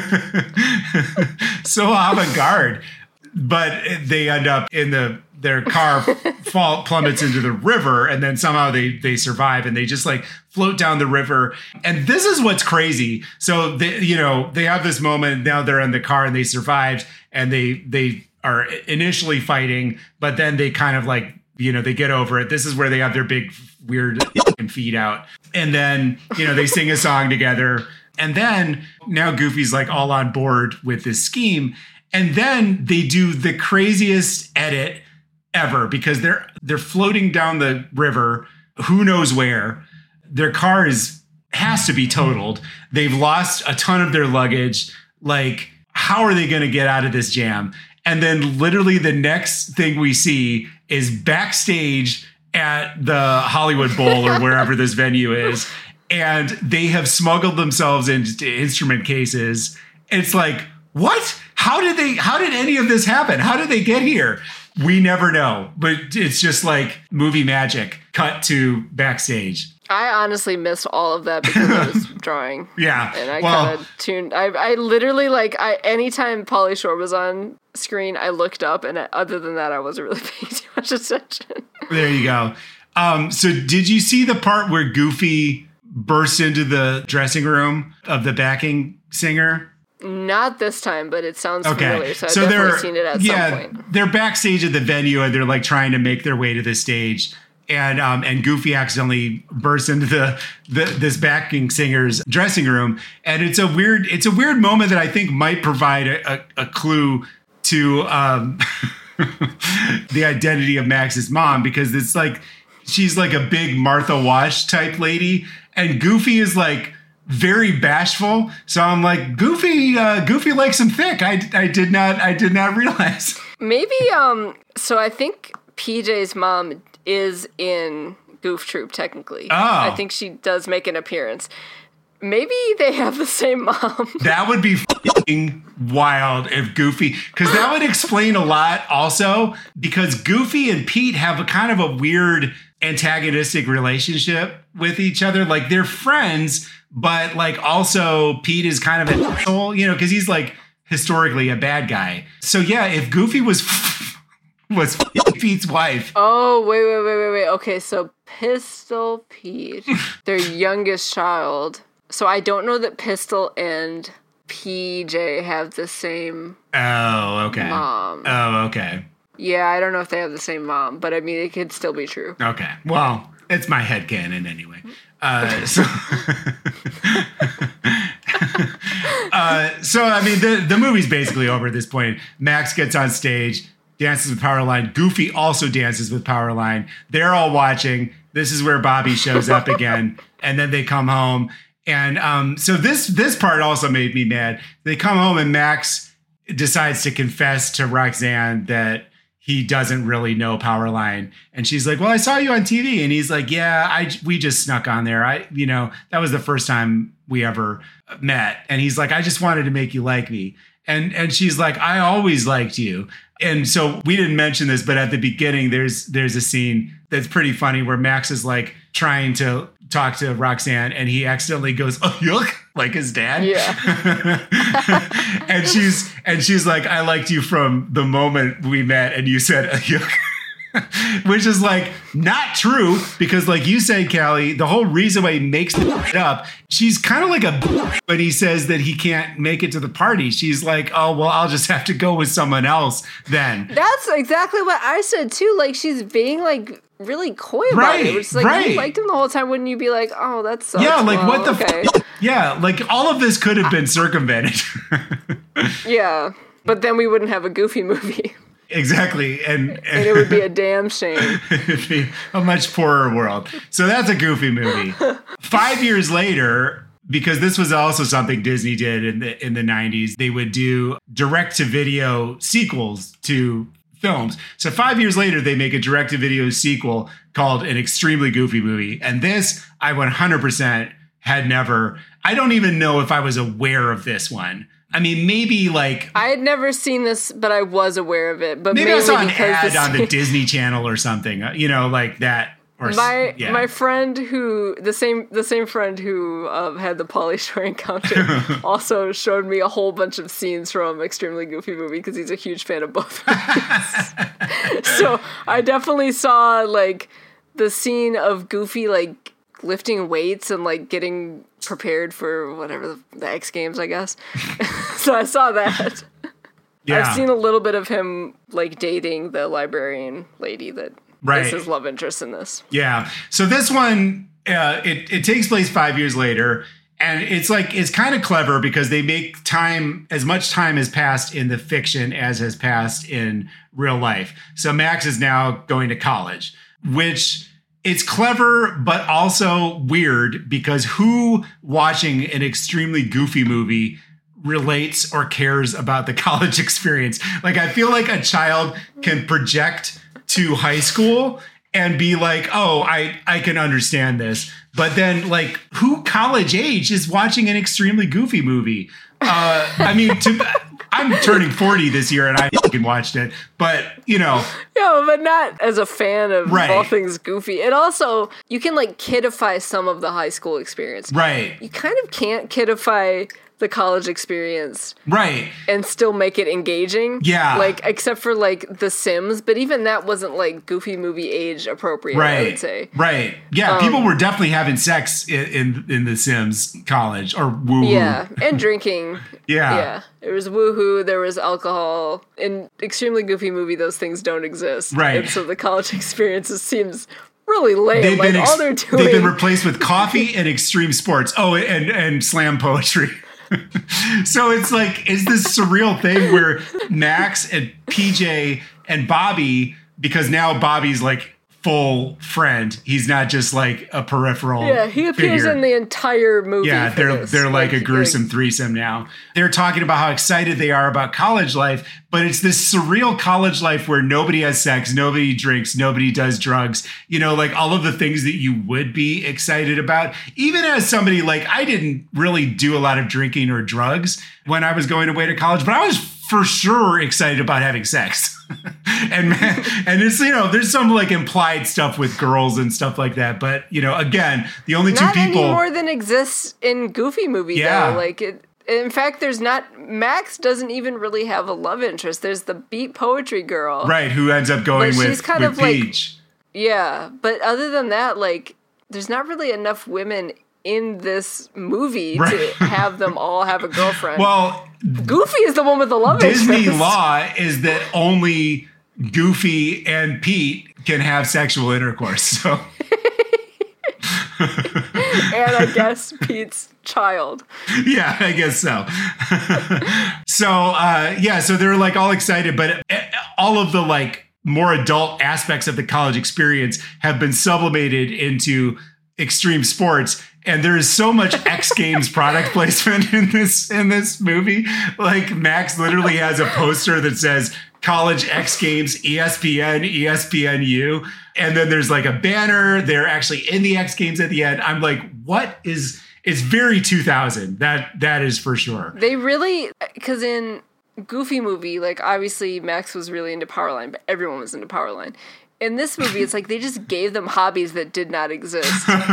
so avant-garde. But they end up their car plummets into the river, and then somehow they survive, and they just like float down the river. And this is what's crazy. So they have this moment. Now they're in the car and they survived, and they are initially fighting, but then they kind of like, they get over it. This is where they have their big weird feet out, and then they sing a song together, and then now Goofy's like all on board with this scheme. And then they do the craziest edit ever, because they're floating down the river, who knows where. Their car has to be totaled. They've lost a ton of their luggage. Like, how are they going to get out of this jam? And then literally the next thing we see is backstage at the Hollywood Bowl or wherever this venue is, and they have smuggled themselves into instrument cases. It's like, what? How did any of this happen? How did they get here? We never know, but it's just like movie magic. Cut to backstage. I honestly missed all of that because I was drawing. Yeah. And I kind of tuned. I literally, like, anytime Pauly Shore was on screen, I looked up, and other than that, I wasn't really paying too much attention. There you go. So did you see the part where Goofy burst into the dressing room of the backing singer? Not this time, but it sounds familiar, so I've they're definitely seen it at some point. They're backstage at the venue, and they're like trying to make their way to the stage. And Goofy accidentally bursts into this backing singer's dressing room, and it's a weird moment that I think might provide a clue to the identity of Max's mom, because it's like she's like a big Martha Wash type lady, and Goofy is like very bashful. So I'm like, Goofy likes him thick. I did not realize. Maybe, so I think PJ's mom is in Goof Troop, technically. Oh. I think she does make an appearance. Maybe they have the same mom. That would be f***ing wild if Goofy, because that would explain a lot also, because Goofy and Pete have a kind of a weird antagonistic relationship with each other. Like, they're friends, but like also Pete is kind of an asshole, because he's like historically a bad guy. So yeah, if Goofy was Pete's wife. Oh, wait. Okay, so Pistol Pete, their youngest child. So I don't know that Pistol and PJ have the same mom. Oh, okay. Yeah, I don't know if they have the same mom, but I mean, it could still be true. Okay. Well, it's my headcanon anyway. So I mean, the movie's basically over at this point. Max gets on stage, dances with Powerline. Goofy also dances with Powerline. They're all watching. This is where Bobby shows up again, and then they come home. And so this part also made me mad. They come home and Max decides to confess to Roxanne that he doesn't really know Powerline. And she's like, well, I saw you on TV. And he's like, yeah, we just snuck on there. That was the first time we ever met. And he's like, I just wanted to make you like me. And she's like, I always liked you. And so we didn't mention this, but at the beginning, there's a scene that's pretty funny where Max is like trying to talk to Roxanne and he accidentally goes, oh, yuck, like his dad. Yeah. and she's like, I liked you from the moment we met and you said, oh, yuck. Which is like not true because like you said, Callie, the whole reason why he makes it up, she's kind of like a when he says that he can't make it to the party. She's like, oh, well, I'll just have to go with someone else then. That's exactly what I said too. Like she's being like really coy about it. It's like, you liked him the whole time. Wouldn't you be like, oh, that sucks? Yeah, like well, what the yeah, like all of this could have been circumvented. Yeah, but then we wouldn't have a Goofy movie. Exactly. And it would be a damn shame. It'd be a much poorer world. So that's a Goofy movie. 5 years later, because this was also something Disney did in the 90s, they would do direct-to-video sequels to films. So 5 years later, they make a direct-to-video sequel called An Extremely Goofy Movie. And this, I 100% had never... I don't even know if I was aware of this one. I mean, maybe like... I had never seen this, but I was aware of it. But maybe I saw an ad on the Disney Channel or something, like that. Or my friend who... The same friend who had the Pauly Shore encounter also showed me a whole bunch of scenes from Extremely Goofy Movie because he's a huge fan of both movies. So I definitely saw like the scene of Goofy like lifting weights and like getting prepared for whatever the X Games, I guess. So I saw that. Yeah. I've seen a little bit of him like dating the librarian lady that is his love interest in this. Yeah. So this one, it takes place 5 years later, and it's kind of clever because they make as much time has passed in the fiction as has passed in real life. So Max is now going to college, which... It's clever, but also weird because who watching an extremely goofy movie relates or cares about the college experience? Like, I feel like a child can project to high school and be like, oh, I can understand this. But then, like, who college age is watching an extremely goofy movie? I mean, I'm turning 40 this year and I fucking watched it, but Yeah, but not as a fan of all things goofy. And also, you can like kidify some of the high school experience. Right. You kind of can't kidify the college experience. Right. And still make it engaging. Yeah. Like, except for like The Sims, but even that wasn't like Goofy movie age appropriate, I would say. Right. Yeah, people were definitely having sex in The Sims college or woohoo. Yeah, and drinking. Yeah. Yeah. There was woohoo, there was alcohol. In Extremely Goofy Movie, those things don't exist. Right. And so the college experience seems really lame. All they're doing... They've been replaced with coffee and extreme sports. Oh, and slam poetry. So it's this surreal thing where Max and PJ and Bobby, because now Bobby's like full friend. He's not just like a peripheral. Yeah, he appears figure. in the entire movie. Yeah, they're like a gruesome threesome now. They're talking about how excited they are about college life, but it's this surreal college life where nobody has sex, nobody drinks, nobody does drugs. You know, like all of the things that you would be excited about. Even as somebody like, I didn't really do a lot of drinking or drugs when I was going away to college, but I was for sure excited about having sex. and it's, you know, there's some like implied stuff with girls and stuff like that. But, you know, again, the only two people. Not any more than exists in Goofy movie, though. Like, in fact, Max doesn't even really have a love interest. There's the beat poetry girl. Right, who ends up going with Peach. Yeah, but other than that, like, there's not really enough women in this movie to have them all have a girlfriend. Well, Goofy is the one with the love Disney interest. law is that only Goofy and Pete can have sexual intercourse. So, and I guess Pete's child. Yeah, I guess so. So they're like all excited, but all of the like more adult aspects of the college experience have been sublimated into extreme sports. And there is so much X Games product placement in this movie. Like Max literally has a poster that says College X Games, ESPN, ESPNU. And then there's like a banner. They're actually in the X Games at the end. I'm like, what is, it's very 2000. That is for sure. They really, because in Goofy movie, like obviously Max was really into Powerline, but everyone was into Powerline. In this movie, it's like they just gave them hobbies that did not exist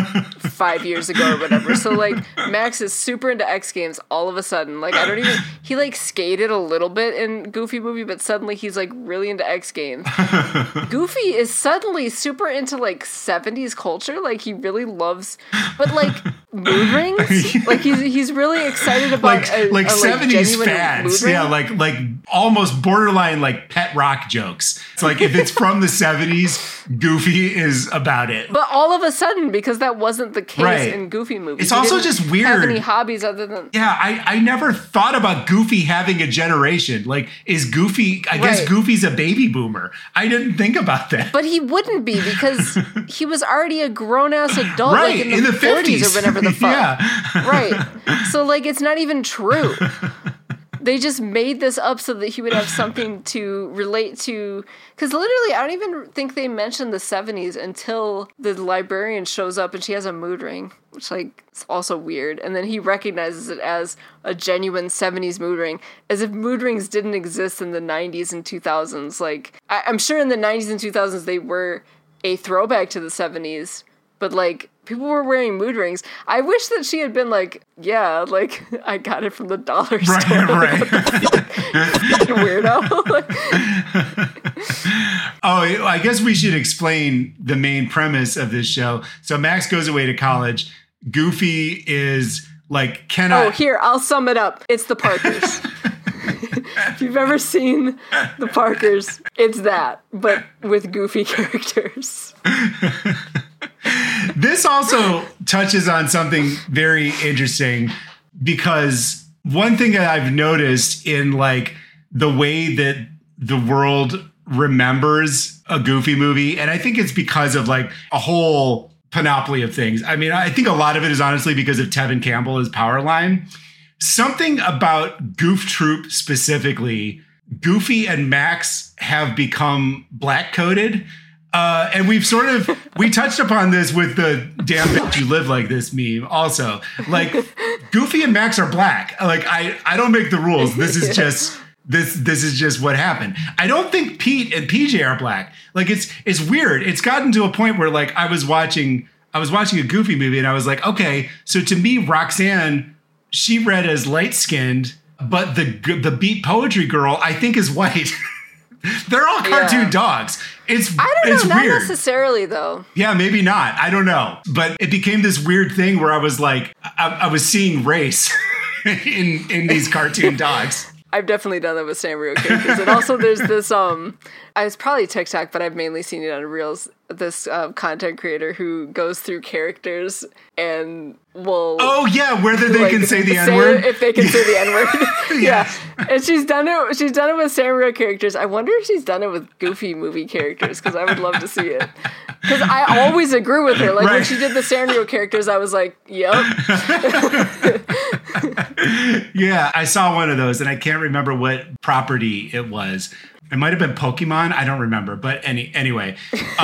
5 years ago or whatever. So, like, Max is super into X Games all of a sudden. Like, he, like, skated a little bit in Goofy movie, but suddenly he's, like, really into X Games. Goofy is suddenly super into, like, 70s culture. Like, he really loves, but, like, mood rings? Like, he's really excited about like 70s genuine fads. mood ring. Yeah, like almost borderline, like, pet rock jokes. It's like, if it's from the 70s, Goofy is about it. But all of a sudden, because that wasn't the case in Goofy movies. It's also just weird. Have any hobbies other than... Yeah, I never thought about Goofy having a generation. Like, is Goofy... I guess Goofy's a baby boomer. I didn't think about that. But he wouldn't be, because he was already a grown-ass adult, like in the 50s or whatever the fuck. Yeah. Right. So, like, it's not even true. They just made this up so that he would have something to relate to. Because literally, I don't even think they mentioned the 70s until the librarian shows up and she has a mood ring, which, like, is also weird. And then he recognizes it as a genuine 70s mood ring, as if mood rings didn't exist in the 90s and 2000s. Like, I'm sure in the 90s and 2000s they were a throwback to the 70s, but, like, people were wearing mood rings. I wish that she had been like, yeah, like, I got it from the dollar store. Right. Weirdo. Oh, I guess we should explain the main premise of this show. So Max goes away to college. Goofy is like, Oh, here, I'll sum it up. It's the Parkers. If you've ever seen the Parkers, it's that, but with Goofy characters. This also touches on something very interesting, because one thing that I've noticed in like the way that the world remembers a Goofy movie, and I think it's because of like a whole panoply of things. I mean, I think a lot of it is honestly because of Tevin Campbell as Powerline. Something about Goof Troop specifically, Goofy and Max have become black-coded. And we touched upon this with the damn bitch you live like this meme also. Like, Goofy and Max are black. Like, I don't make the rules. This is just this is just what happened. I don't think Pete and PJ are black. Like, it's weird. It's gotten to a point where like I was watching a Goofy movie and I was like, okay, so to me, Roxanne, she read as light-skinned, but the beat poetry girl, I think, is white. They're all cartoon dogs. I don't know, it's not weird. Necessarily though. Yeah, maybe not. I don't know. But it became this weird thing where I was like, I was seeing race in these cartoon dogs. I've definitely done that with Sanrio characters. And also there's this, it's probably TikTok, but I've mainly seen it on Reels, this content creator who goes through characters and will... Oh, yeah, whether they can say the N-word? If they can say the N-word. Yeah. And she's done it with Sanrio characters. I wonder if she's done it with Goofy movie characters, because I would love to see it. Because I always agree with her. Like when Right. she did the Sanrio characters, I was like, yep. Yeah, I saw one of those, and I can't remember what property it was. It might have been Pokemon. I don't remember. But anyway,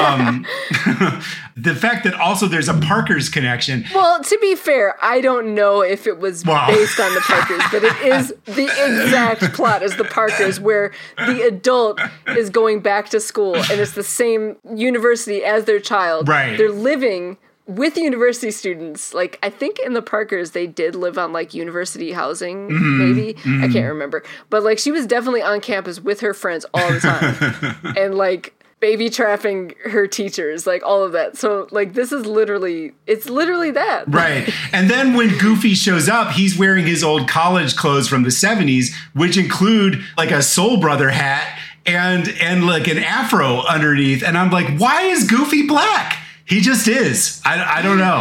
the fact that also there's a Parker's connection. Well, to be fair, I don't know if it was Wow. based on the Parkers, but it is the exact plot as the Parkers, where the adult is going back to school and it's the same university as their child. Right. They're living with university students. Like, I think in the Parkers, they did live on like university housing, maybe. I can't remember. But like, she was definitely on campus with her friends all the time. And like, baby trafficking her teachers, like all of that. So like, this is literally, it's literally that. Right. And then when Goofy shows up, he's wearing his old college clothes from the 70s, which include like a Soul Brother hat and like an afro underneath. And I'm like, why is Goofy black? He just is. I don't know.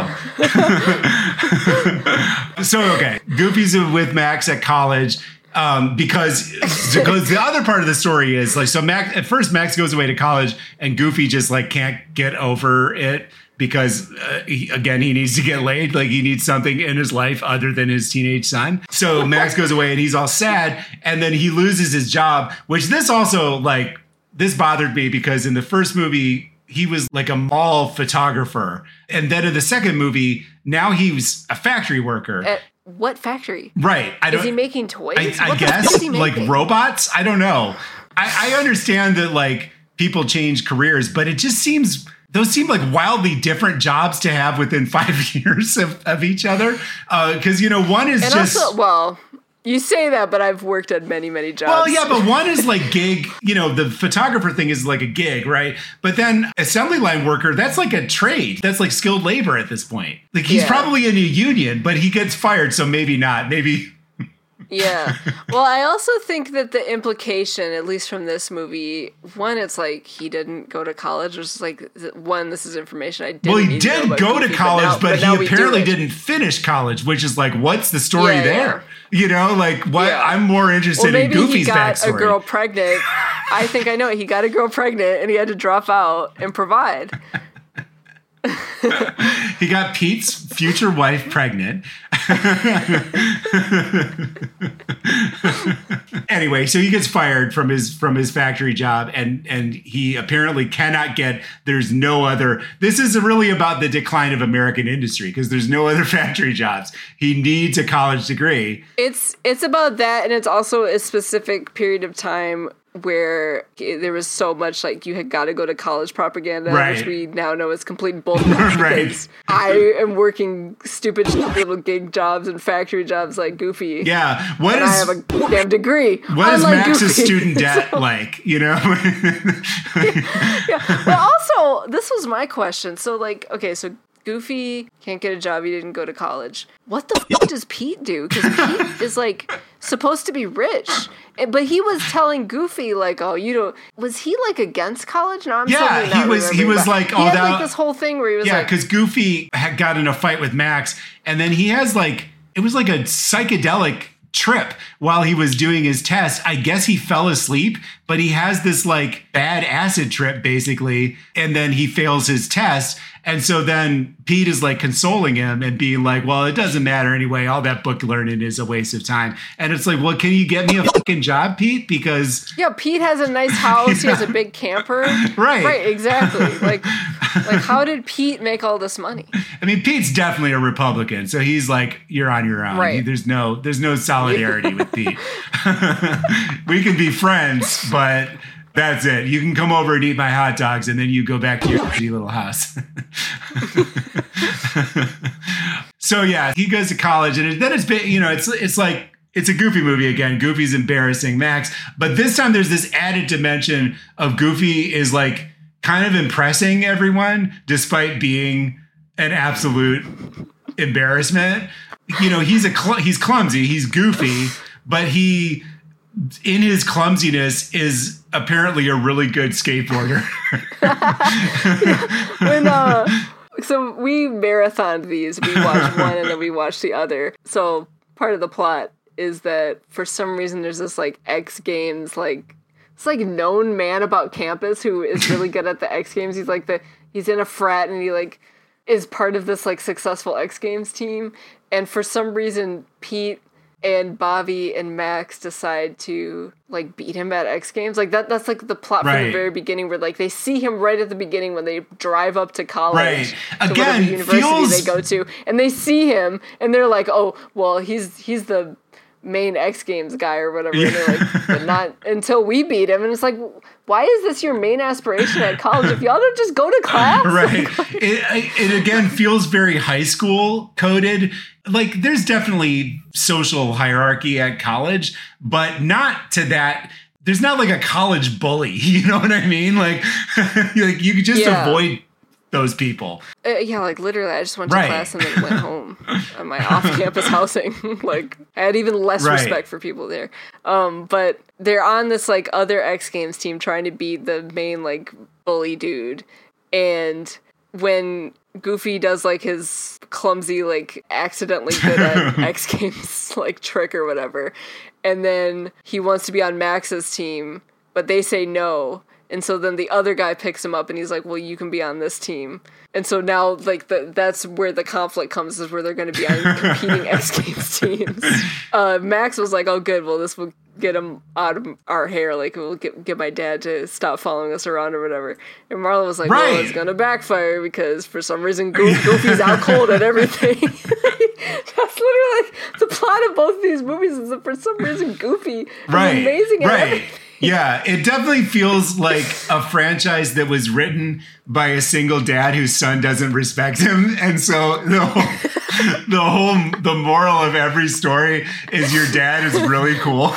So, okay. Goofy's with Max at college. Because the other part of the story is like, so Max, at first Max goes away to college and Goofy just like can't get over it because he needs to get laid. Like he needs something in his life other than his teenage son. So Max goes away and he's all sad. And then he loses his job, which this bothered me because in the first movie, he was like a mall photographer. And then in the second movie, now he was a factory worker. At what factory? Right. Is he making toys? I What the fuck is guess he like making? robots. I don't know. I understand that like people change careers, but it just those seem like wildly different jobs to have within 5 years of each other. Because, one is And just. also, well, you say that, but I've worked at many, many jobs. Well, yeah, but one is like gig, the photographer thing is like a gig, right? But then assembly line worker, that's like a trade. That's like skilled labor at this point. Like he's Yeah. probably in a union, but he gets fired, so maybe not. Maybe. Yeah. Well, I also think that the implication, at least from this movie, one, it's like he didn't go to college. Which is like, one, this is information I didn't Well, he need to know did about go to Goofy, college, but now he we do apparently it. didn't finish college, which is like, what's the story Yeah, there? Like what? Yeah. I'm more interested Well, in maybe he Goofy's got backstory. a girl pregnant. I think I know it. He got a girl pregnant, and he had to drop out and provide. He got Pete's future wife pregnant. Anyway, so he gets fired from his factory job, and he apparently cannot get. There's no other. This is really about the decline of American industry because there's no other factory jobs. He needs a college degree. It's about that, and it's also a specific period of time where there was so much like you had got to go to college propaganda, Right. which we now know is complete bullshit. Right. because I am working stupid little gig jobs and factory jobs like Goofy. Yeah. And I have a damn degree. What is unlike Max's Goofy. student debt like? But also, this was my question. So, like, okay, so Goofy can't get a job. He didn't go to college. What the fuck does Pete do? Because Pete is, like, supposed to be rich. But he was telling Goofy, like, oh, you don't... Was he, like, against college? No, I'm Yeah, suddenly not he was remembering, like, he oh, had, that- like, this whole thing where he was Yeah, like... because Goofy had got in a fight with Max, and then he has like, it was like a psychedelic trip while he was doing his test. I guess he fell asleep, but he has this like bad acid trip basically, and then he fails his test. And so then Pete is like consoling him and being like, well, it doesn't matter anyway. All that book learning is a waste of time. And it's like, well, can you get me a fucking job, Pete? Because Yeah, Pete has a nice house. He has a big camper. Right. Right, exactly. Like, how did Pete make all this money? I mean, Pete's definitely a Republican, so he's like, you're on your own. Right. There's no solidarity with Pete. We can be friends, but that's it. You can come over and eat my hot dogs, and then you go back to your shitty little house. So yeah, he goes to college, and then it's like it's a Goofy movie again. Goofy's embarrassing Max, but this time there's this added dimension of Goofy is like kind of impressing everyone despite being an absolute embarrassment. He's clumsy, he's goofy, but he in his clumsiness is apparently a really good skateboarder. So we marathoned these. We watched one and then we watched the other. So part of the plot is that for some reason there's this like X Games like known man about campus who is really good at the X Games. He's in a frat and he like is part of this like successful X Games team. And for some reason, Pete and Bobby and Max decide to like beat him at X Games. Like that's like the plot from the very beginning, where like they see him right at the beginning when they drive up to college, to whatever university they go to, and they see him and they're like, oh well, he's the main X Games guy or whatever. And they're like, but not until we beat him. And it's like, why is this your main aspiration at college if y'all don't just go to class? Right. It again feels very high school coded. Like there's definitely social hierarchy at college, but not to that. There's not like a college bully. You know what I mean? Like you could just avoid those people. Yeah, like literally I just went to class and then went home at my off-campus housing. Like I had even less respect for people there. But they're on this like other X Games team trying to beat the main like bully dude. And when Goofy does like his clumsy like accidentally good at X Games like trick or whatever, and then he wants to be on Max's team, but they say no. And so then the other guy picks him up and he's like, well, you can be on this team. And so now like that's where the conflict comes, is where they're going to be on competing X Games teams. Max was like, oh good, well this will get him out of our hair. Like we'll get my dad to stop following us around or whatever. And Marla was like, well, it's going to backfire because for some reason Goofy's out cold at everything. That's literally the plot of both of these movies, is that for some reason Goofy is amazing at everything. Yeah, it definitely feels like a franchise that was written by a single dad whose son doesn't respect him. And so the moral of every story is your dad is really cool.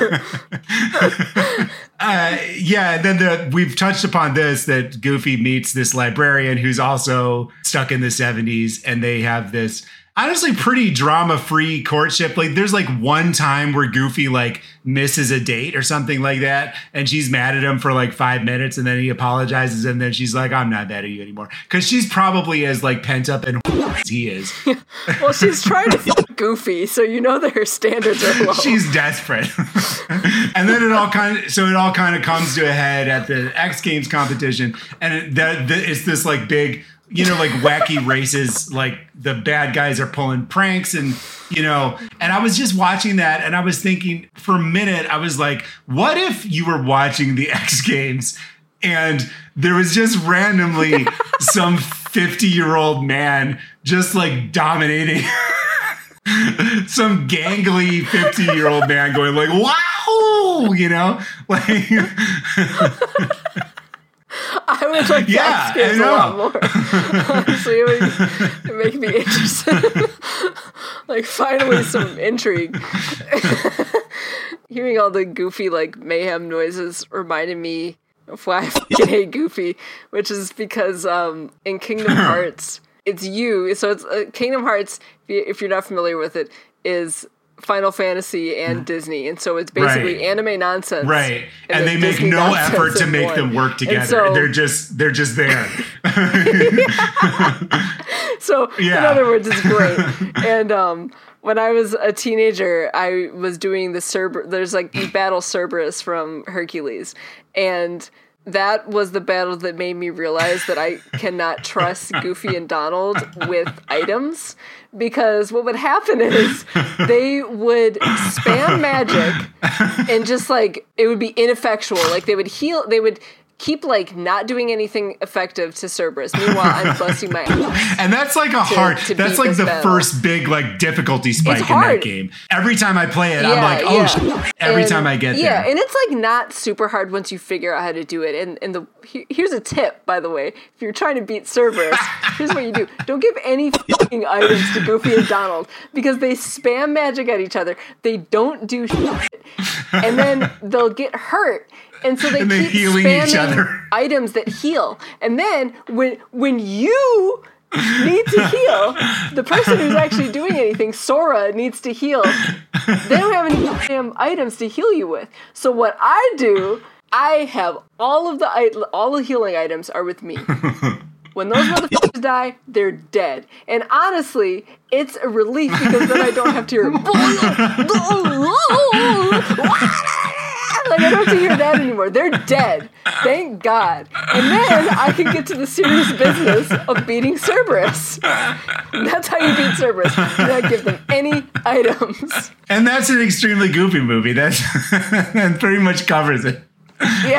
Then we've touched upon this, that Goofy meets this librarian who's also stuck in the 70s, and they have this honestly pretty drama-free courtship. Like there's like one time where Goofy like misses a date or something like that, and she's mad at him for like 5 minutes, and then he apologizes, and then she's like, I'm not mad at you anymore, because she's probably as like pent up and as he is. Well, she's trying to fuck Goofy, so you know that her standards are low. She's desperate. And then it all kind of comes to a head at the X Games competition, and it's this like big, you know, like wacky races, like the bad guys are pulling pranks, and, you know, and I was just watching that and I was thinking for a minute, I was like, what if you were watching the X Games and there was just randomly some 50-year-old man just like dominating some gangly 50-year-old man going like, wow, you know, like... I would like to X Games a lot more. Honestly, it would make me interested. Like, finally some intrigue. Hearing all the Goofy, like, mayhem noises reminded me of why I fucking hate Goofy, which is because in Kingdom Hearts, it's you. So it's Kingdom Hearts, if you're not familiar with it, is Final Fantasy and Disney, and so it's basically anime nonsense, right? And they make no effort to make them work together. So, they're just there. So in other words, it's great. And when I was a teenager, I was doing there's like you battle Cerberus from Hercules, and that was the battle that made me realize that I cannot trust Goofy and Donald with items, because what would happen is they would spam magic and just like it would be ineffectual. Like they would keep like not doing anything effective to Cerberus. Meanwhile, I'm busting my ass. And that's like that's like the first big like difficulty spike in that game. Every time I play it, I'm like, oh shit. Every time I get there. Yeah, and it's like not super hard once you figure out how to do it. And here's a tip, by the way. If you're trying to beat Cerberus, here's what you do. Don't give any fucking items to Goofy and Donald, because they spam magic at each other. They don't do shit. And then they'll get hurt. And so they keep healing each other. Items that heal. And then when you need to heal, the person who's actually doing anything, Sora, needs to heal. They don't have any damn items to heal you with. So what I do, I have all the healing items are with me. When those motherfuckers die, they're dead. And honestly, it's a relief, because then I don't have to hear Like, I don't have to hear that anymore. They're dead. Thank God. And then I can get to the serious business of beating Cerberus. That's how you beat Cerberus. You not give them any items. And that's an extremely goofy movie. That pretty much covers it. Yeah.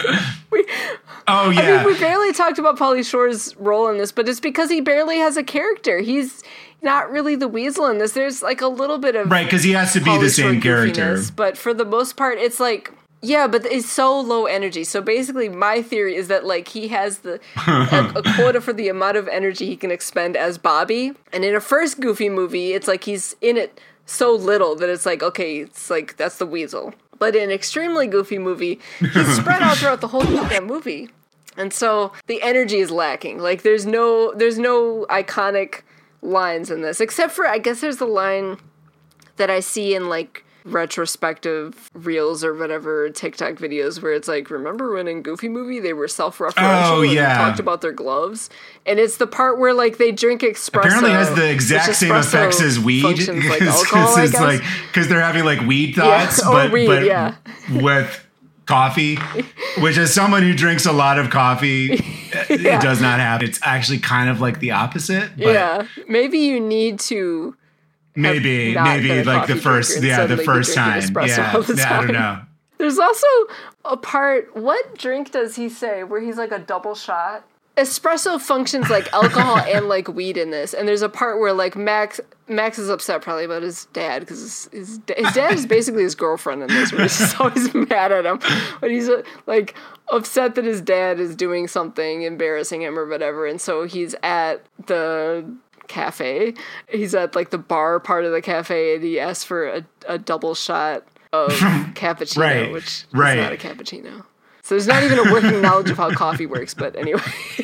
Oh, yeah. I mean, we barely talked about Pauly Shore's role in this, but it's because he barely has a character. He's not really the weasel in this. There's like a little bit of... Right, because he has to be the same character. But for the most part, it's like... Yeah, but it's so low energy. So basically, my theory is that like he has a quota for the amount of energy he can expend as Bobby. And in a first Goofy movie, it's like he's in it so little that it's like, okay, it's like that's the weasel. But in an extremely Goofy movie, he's spread out throughout the whole damn movie. And so the energy is lacking. Like there's no iconic lines in this, except for I guess there's the line that I see in like retrospective reels or whatever TikTok videos where it's like, remember when in Goofy movie they were self-referential and talked about their gloves? And it's the part where like they drink espresso. Apparently has the exact same effects as weed. Like alcohol, I guess. Like because they're having like weed thoughts, but with coffee, which as someone who drinks a lot of coffee, it does not have. It's actually kind of like the opposite. But maybe you need to. Maybe like the first time. Yeah, I don't know. There's also a part, what drink does he say where he's like a double shot? Espresso functions like alcohol and like weed in this. And there's a part where like Max is upset probably about his dad because his dad is basically his girlfriend in this, where he's just always mad at him. But he's like upset that his dad is doing something embarrassing him or whatever. And so he's at the cafe. He's at like the bar part of the cafe and he asks for a double shot of cappuccino, which is not a cappuccino. So there's not even a working knowledge of how coffee works, but anyway.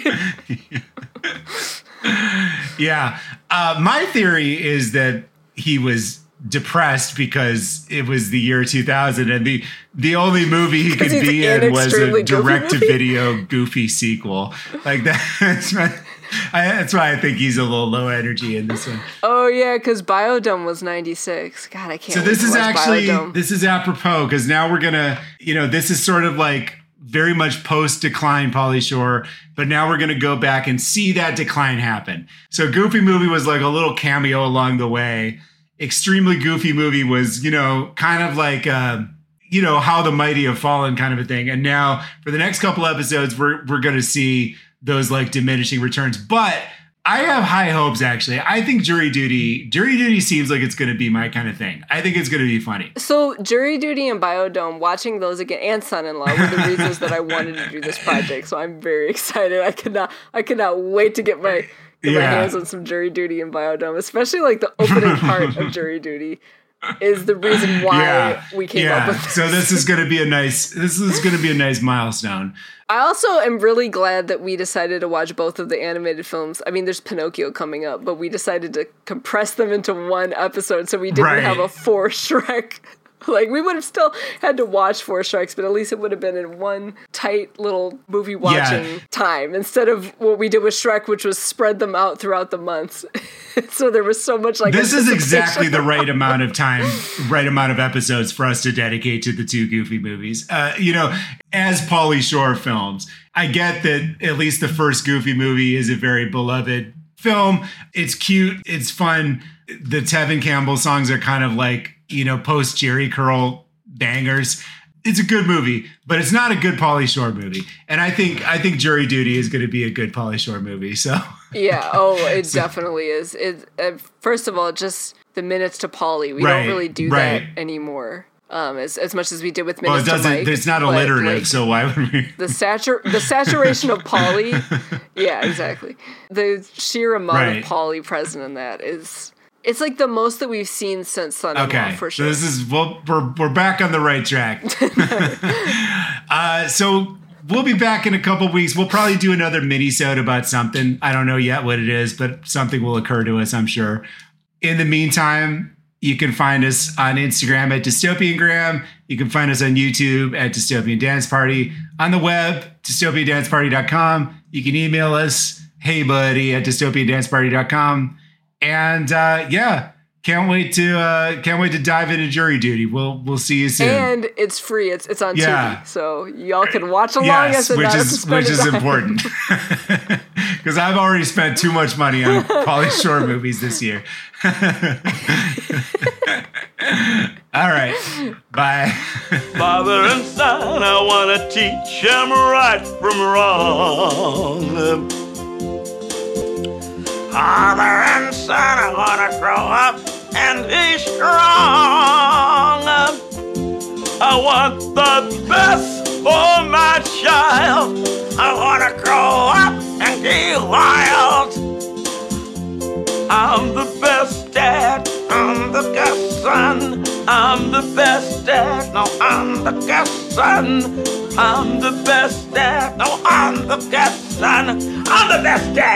Yeah. My theory is that he was depressed because it was the year 2000 and the only movie he could be in was a direct-to-video Goofy sequel. Like that's right. That's why I think he's a little low energy in this one. Oh yeah, because Biodome was 96. God, I can't. So this is apropos because now we're gonna, this is sort of like very much post-decline Pauly Shore, but now we're gonna go back and see that decline happen. So Goofy movie was like a little cameo along the way. Extremely Goofy movie was, kind of like How the Mighty Have Fallen kind of a thing. And now for the next couple episodes, we're gonna see those like diminishing returns. But I have high hopes, actually. I think Jury Duty seems like it's going to be my kind of thing. I think it's going to be funny. So Jury Duty and Biodome, watching those again, and Son-in-Law were the reasons that I wanted to do this project. So I'm very excited. I cannot wait to get my hands on some Jury Duty and Biodome, especially like the opening part of Jury Duty is the reason why we came up with this. So this is going to be a nice milestone. I also am really glad that we decided to watch both of the animated films. I mean, there's Pinocchio coming up, but we decided to compress them into one episode so we didn't have a 4 Shrek. Like, we would have still had to watch 4 Shreks, but at least it would have been in one tight little movie watching time instead of what we did with Shrek, which was spread them out throughout the months. So there was so much like... This is exactly the right amount of time, right amount of episodes for us to dedicate to the 2 Goofy movies. As Pauly Shore films, I get that at least the first Goofy movie is a very beloved film. It's cute. It's fun. The Tevin Campbell songs are kind of like, post Jerry Curl bangers. It's a good movie, but it's not a good Pauly Shore movie. And I think Jury Duty is going to be a good Pauly Shore movie. So yeah, it definitely is. First of all, just the Minutes to Pauly. We don't really do that anymore. As much as we did with Minutes to Mike. It's not alliterative, so why would we? The saturation of Pauly. Yeah, exactly. The sheer amount of Pauly present in that is... It's like the most that we've seen since Son-in-Law, for sure. So we're back on the right track. So we'll be back in a couple weeks. We'll probably do another mini-sode about something. I don't know yet what it is, but something will occur to us, I'm sure. In the meantime, you can find us on Instagram at Dystopiangram. You can find us on YouTube at Dystopian Dance Party. On the web, dystopiandanceparty.com. You can email us, heybuddy@dystopiandanceparty.com. And Can't wait to dive into jury duty. We'll see you soon. And it's free. It's on TV, so y'all can watch along. Yes, as which is important because I've already spent too much money on Pauly Shore movies this year. All right, bye. Father and son, I want to teach them right from wrong. Father and son, I want to grow up and be strong. I want the best for my child. I want to grow up and be wild. I'm the best dad, I'm the best son. I'm the best dad, no, I'm the best son. I'm the best dad, no, I'm the best son. I'm the best dad.